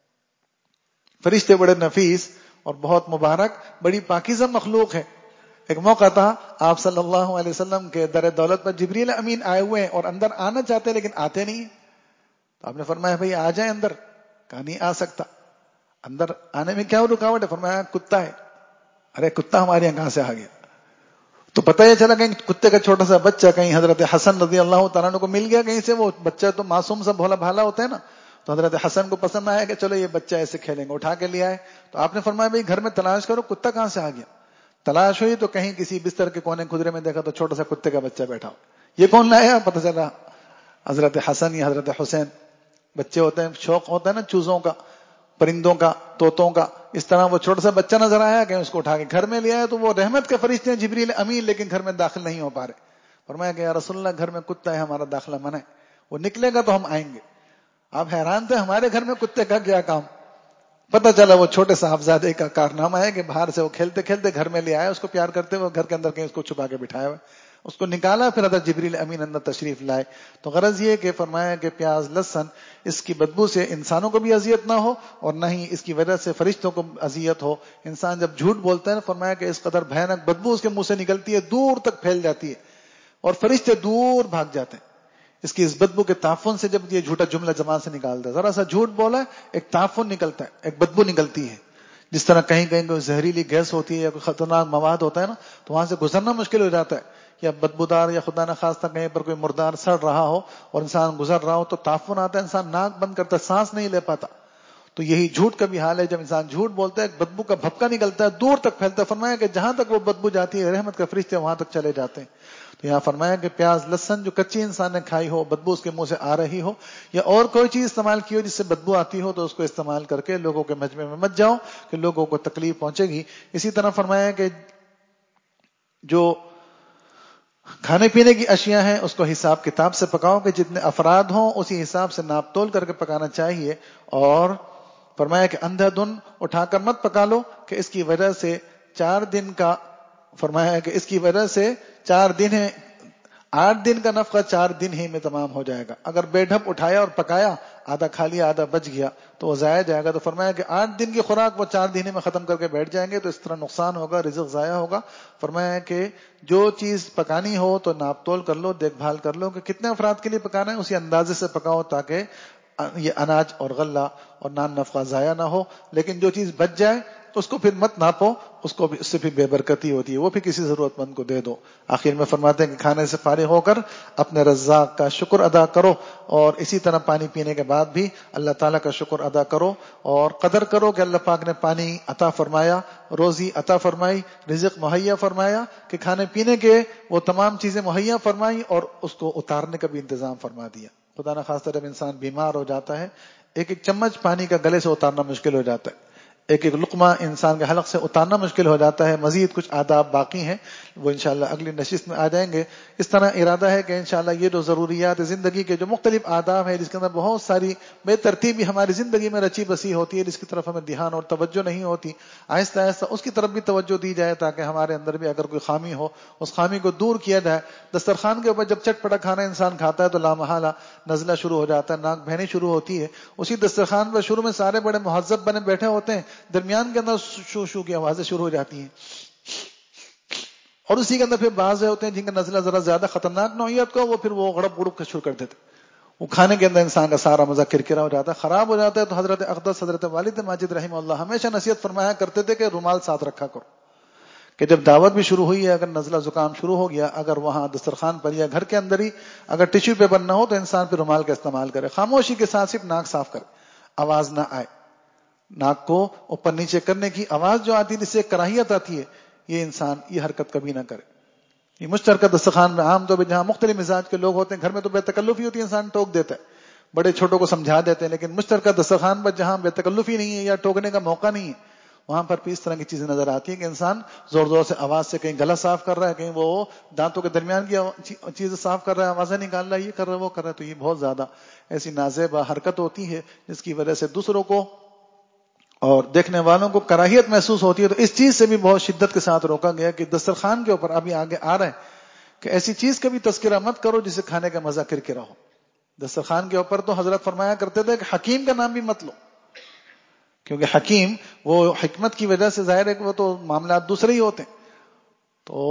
B: فرشتے بڑے نفیس اور بہت مبارک، بڑی پاکیزہ مخلوق ہے۔ ایک موقع تھا آپ صلی اللہ علیہ وسلم کے در دولت پر جبریل امین آئے ہوئے ہیں اور اندر آنا چاہتے لیکن آتے نہیں ہیں، تو آپ نے فرمایا بھئی آ جائیں اندر، کہا نہیں آ سکتا۔ اندر آنے میں کیا رکاوٹ ہے؟ فرمایا کتا ہے. ارے کتا ہمارے یہاں کہاں سے آ گیا؟ تو پتہ یہ چلا کہیں کتے کا چھوٹا سا بچہ کہیں حضرت حسن رضی اللہ تعالیٰ عنہ کو مل گیا کہیں سے. وہ بچہ تو معصوم سا بھولا بھالا ہوتا ہے نا, تو حضرت حسن کو پسند آیا کہ چلو یہ بچہ ایسے کھیلیں گے, اٹھا کے لے آئے. تو آپ نے فرمایا بھائی گھر میں تلاش کرو کتا کہاں سے آ گیا. تلاش ہوئی تو کہیں کسی بستر کے کونے کھدرے میں دیکھا تو چھوٹا سا کتے کا بچہ بیٹھا ہو. یہ کون لایا؟ پتہ چلا حضرت حسن یا حضرت حسین. بچے ہوتے ہیں, شوق ہوتا ہے نا چوزوں کا, پرندوں کا, طوطوں کا. اس طرح وہ چھوٹا سا بچہ نظر آیا کہ اس کو اٹھا کے گھر میں لے آیا. تو وہ رحمت کے فرشتے ہیں جبریل امین, لیکن گھر میں داخل نہیں ہو پا رہے. فرمایا کہ یا رسول اللہ گھر میں کتا ہے, ہمارا داخلہ منع ہے, وہ نکلے گا تو ہم آئیں گے. آپ حیران تھے ہمارے گھر میں کتے کا کیا کام. پتہ چلا وہ چھوٹے صاحبزادے کا کارنامہ ہے کہ باہر سے وہ کھیلتے کھیلتے گھر میں لے آیا, اس کو پیار کرتے ہوئے گھر کے اندر کہیں اس کو چھپا کے بٹھایا ہوا, اس کو نکالا, پھر حضرت جبریل امین اندر تشریف لائے. تو غرض یہ کہ فرمایا کہ پیاز لہسن اس کی بدبو سے انسانوں کو بھی اذیت نہ ہو اور نہ ہی اس کی وجہ سے فرشتوں کو اذیت ہو. انسان جب جھوٹ بولتا ہے نا, فرمایا کہ اس قدر بھیانک بدبو اس کے منہ سے نکلتی ہے, دور تک پھیل جاتی ہے اور فرشتے دور بھاگ جاتے ہیں. اس کی اس بدبو کے تعفن سے جب یہ جھوٹا جملہ زبان سے نکالتا ہے, ذرا سا جھوٹ بولا ایک تعفن نکلتا ہے, ایک بدبو نکلتی ہے. جس طرح کہیں کہیں کوئی زہریلی گیس ہوتی ہے یا کوئی خطرناک مواد ہوتا ہے نا, تو وہاں سے گزرنا مشکل ہو جاتا ہے. یا بدبودار یا خدا نہ خواستہ کہیں پر کوئی مردار سڑ رہا ہو اور انسان گزر رہا ہو تو تعفن آتا ہے, انسان ناک بند کرتا ہے, سانس نہیں لے پاتا. تو یہی جھوٹ کا بھی حال ہے. جب انسان جھوٹ بولتا ہے ایک بدبو کا بھپکا نکلتا ہے, دور تک پھیلتا ہے. فرمایا کہ جہاں تک وہ بدبو جاتی ہے رحمت کا فرشتے وہاں تک چلے جاتے ہیں. تو یہاں فرمایا کہ پیاز لہسن جو کچی انسان نے کھائی ہو, بدبو اس کے منہ سے آ رہی ہو, یا اور کوئی چیز استعمال کی ہو جس سے بدبو آتی ہو, تو اس کو استعمال کر کے لوگوں کے مجمع میں مت جاؤ کہ لوگوں کو تکلیف پہنچے گی. اسی طرح فرمایا کہ جو کھانے پینے کی اشیاء ہیں اس کو حساب کتاب سے پکاؤ کہ جتنے افراد ہوں اسی حساب سے ناپ تول کر کے پکانا چاہیے. اور فرمایا کہ اندھا دن اٹھا کر مت پکا لو کہ اس کی وجہ سے 4 دن کا, فرمایا کہ اس کی وجہ سے 4 دن ہے, 8 دن کا نفقہ 4 دن ہی میں تمام ہو جائے گا. اگر بے ڈھپ اٹھایا اور پکایا, آدھا کھا لیا آدھا بچ گیا تو وہ ضائع جائے گا. تو فرمایا کہ 8 دن کی خوراک وہ 4 دن میں ختم کر کے بیٹھ جائیں گے, تو اس طرح نقصان ہوگا, رزق ضائع ہوگا. فرمایا کہ جو چیز پکانی ہو تو ناپ تول کر لو, دیکھ بھال کر لو کہ کتنے افراد کے لیے پکانا ہے, اسی اندازے سے پکاؤ تاکہ یہ اناج اور غلہ اور نان نفقہ ضائع نہ ہو. لیکن جو چیز بچ جائے اس کو پھر مت ناپو, اس کو بھی, اس سے بھی بے برکتی ہوتی ہے, وہ بھی کسی ضرورت مند کو دے دو. آخر میں فرماتے ہیں کہ کھانے سے فارغ ہو کر اپنے رزاق کا شکر ادا کرو, اور اسی طرح پانی پینے کے بعد بھی اللہ تعالیٰ کا شکر ادا کرو اور قدر کرو کہ اللہ پاک نے پانی عطا فرمایا, روزی عطا فرمائی, رزق مہیا فرمایا, کہ کھانے پینے کے وہ تمام چیزیں مہیا فرمائی اور اس کو اتارنے کا بھی انتظام فرما دیا. خدا نہ خواستہ جب انسان بیمار ہو جاتا ہے, ایک ایک چمچ پانی کا گلے سے اتارنا مشکل ہو جاتا ہے, ایک ایک لقمہ انسان کے حلق سے اتارنا مشکل ہو جاتا ہے. مزید کچھ آداب باقی ہیں, وہ انشاءاللہ اگلی نشست میں آ جائیں گے. اس طرح ارادہ ہے کہ انشاءاللہ یہ جو ضروریات زندگی کے جو مختلف آداب ہیں, جس کے اندر بہت ساری بے ترتیبی ہماری زندگی میں رچی بسی ہوتی ہے, جس کی طرف ہمیں دھیان اور توجہ نہیں ہوتی, آہستہ آہستہ اس کی طرف بھی توجہ دی جائے تاکہ ہمارے اندر بھی اگر کوئی خامی ہو اس خامی کو دور کیا جائے. دسترخوان کے اوپر جب چٹ پٹا کھانا انسان کھاتا ہے تو لامحالہ نزلہ شروع ہو جاتا ہے, ناک بہنی شروع ہوتی ہے. اسی دسترخوان پر شروع میں سارے بڑے مہذب بنے بیٹھے ہوتے ہیں, درمیان کے اندر شو شو کی آوازیں شروع ہو جاتی ہیں, اور اسی کے اندر پھر بعض ہوتے ہیں جن کا نزلہ ذرا زیادہ خطرناک نوعیت کا, وہ پھر وہ غڑپ گڑپ شروع کر دیتے, وہ کھانے کے اندر انسان کا سارا مزہ کرکرا ہو جاتا ہے, خراب ہو جاتا ہے. تو حضرت اقدس حضرت والد ماجد رحمہ اللہ ہمیشہ نصیحت فرمایا کرتے تھے کہ رومال ساتھ رکھا کرو, کہ جب دعوت بھی شروع ہوئی ہے, اگر نزلہ زکام شروع ہو گیا, اگر وہاں دسترخوان پر یا گھر کے اندر ہی اگر ٹیشو پیپر نہ ہو تو انسان پھر رومال کا استعمال کرے, خاموشی کے ساتھ صرف ناک صاف کرے, آواز نہ آئے, ناک کو اوپر نیچے کرنے کی آواز جو آتی ہے جس سے کراہیت آتی ہے, یہ انسان یہ حرکت کبھی نہ کرے. یہ مشترکہ دسترخوان میں عام طور پہ جہاں مختلف مزاج کے لوگ ہوتے ہیں, گھر میں تو بے تکلفی ہوتی ہے, انسان ٹوک دیتا ہے, بڑے چھوٹوں کو سمجھا دیتے ہیں, لیکن مشترکہ دسترخوان پر جہاں بے تکلفی نہیں ہے یا ٹوکنے کا موقع نہیں ہے, وہاں پر بھی اس طرح کی چیزیں نظر آتی ہیں کہ انسان زور زور سے آواز سے کہیں گلا صاف کر رہا ہے, کہیں وہ دانتوں کے درمیان کی چیزیں صاف کر رہا ہے, آوازیں نکال رہا ہے, یہ کر رہا ہے وہ کر رہا ہے. تو یہ بہت زیادہ ایسی نازیبا حرکت ہوتی ہے جس کی وجہ سے دوسروں کو اور دیکھنے والوں کو کراہیت محسوس ہوتی ہے. تو اس چیز سے بھی بہت شدت کے ساتھ روکا گیا کہ دسترخوان کے اوپر ابھی آگے آ رہا ہے کہ ایسی چیز کا بھی تذکرہ مت کرو جسے کھانے کا مزہ کرکرا ہو. دسترخوان کے اوپر تو حضرت فرمایا کرتے تھے کہ حکیم کا نام بھی مت لو, کیونکہ حکیم وہ حکمت کی وجہ سے ظاہر ہے کہ وہ تو معاملات دوسرے ہی ہوتے ہیں. تو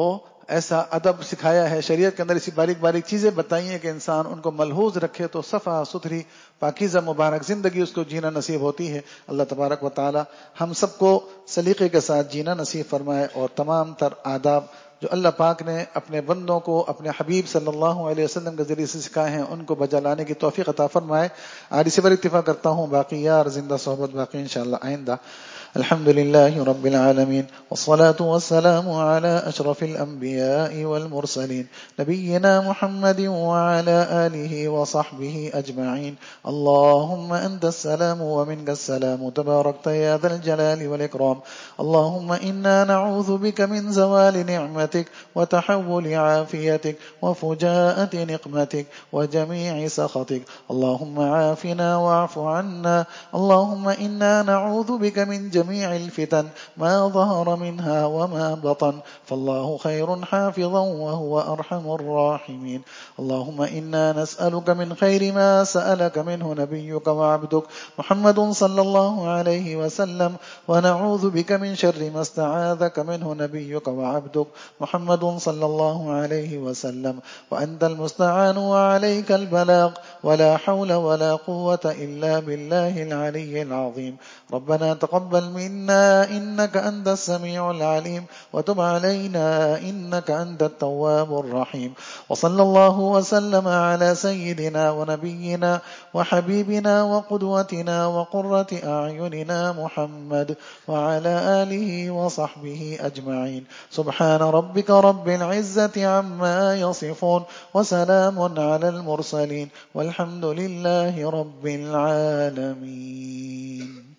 B: ऐसा अदब सिखाया है, शरीयत के अंदर ऐसी बारीक बारीक चीजें बताई हैं कि इंसान उनको मलहूज रखे तो सफ़ा सुथरी पाकीज़ा मुबारक जिंदगी उसको जीना नसीब होती है। अल्लाह तबारक व ताला हम सबको सलीके के साथ जीना नसीब फरमाए और तमाम तर आदाब जो अल्लाह पाक ने अपने बंदों को अपने हबीब सल्लल्लाहु अलैहि वसल्लम के जरिए से सिखाए हैं उनको बजा लाने की तौफीक अता फरमाए। आज इसी पर इत्तिफा करता हूँ, बाकी यार जिंदा सोहबत बाकी इंशाअल्लाह आइंदा। अल्हम्दुलिल्लाहि रब्बिल आलमीन वस्सलातु वस्सलामु अला अशरफिल अंबिया'i वल मुरसलीन नबिय्यिना मुहम्मदिन व अला आलिहि व सहबिहि अजमईन। अल्लाहुम्मा अंतस सलाम व मिनकस सलाम तबारकत या ज़ल जलाली वल इकराम। अल्लाहुम्मा इन्ना नऊज़ु बिका मिन ज़वालि निअमतिक व तहव्वुलि आफियतिक व फुजाअति निक़मतिक व जमीइ सख़तिक। अल्लाहुम्मा आफ़िना वअफ़ु अन्ना। अल्लाहुम्मा इन्ना नऊज़ु बिका मिन जमीइल फितन मा ज़हर मिनहा व मा बतन फल्लाहु खैरुन हाफ़िज़न व हुवा अरहमुर राहिमीन। अल्लाहुम्मा इन्ना नस्अलुका मिन खैरि मा सअलका मिन्हु नबियुका व अब्दुक मुहम्मदुन सल्लल्लाहु अलैहि वसल्लम व नऊज़ु बिका मिन शर्रि मा इस्तआज़का मिन्हु नबियुका व अब्दुक मुहम्मदुन सल्लल्लाहु अलैहि वसल्लम व अंतल मुस्तआन व अलैकल बलाग व ला हौल व ला कुव्वता इल्ला बिल्लाहिल अलिय्यिल अज़ीम। रब्बना तक़ब्बल मिन्ना इन्नका अंतस समीउल अलीम व तुब अलैना इन्नका अंतत तव्वाबुर रहीम। व सल्लल्लाहु व सल्लम अला सय्यिदिना व नबिय्यिना व हबीबिना व क़ुदवतिना व क़ुर्रति अअयुनिना मुहम्मद व अला आलिहि व सहबिहि अजमईन। सुब्हान रब्बिका रब्बिल इज़्ज़ति अम्मा यसिफून व सलामुन अलल मुरसलीन वल्हम्दुलिल्लाहि रब्बिल आलमीन।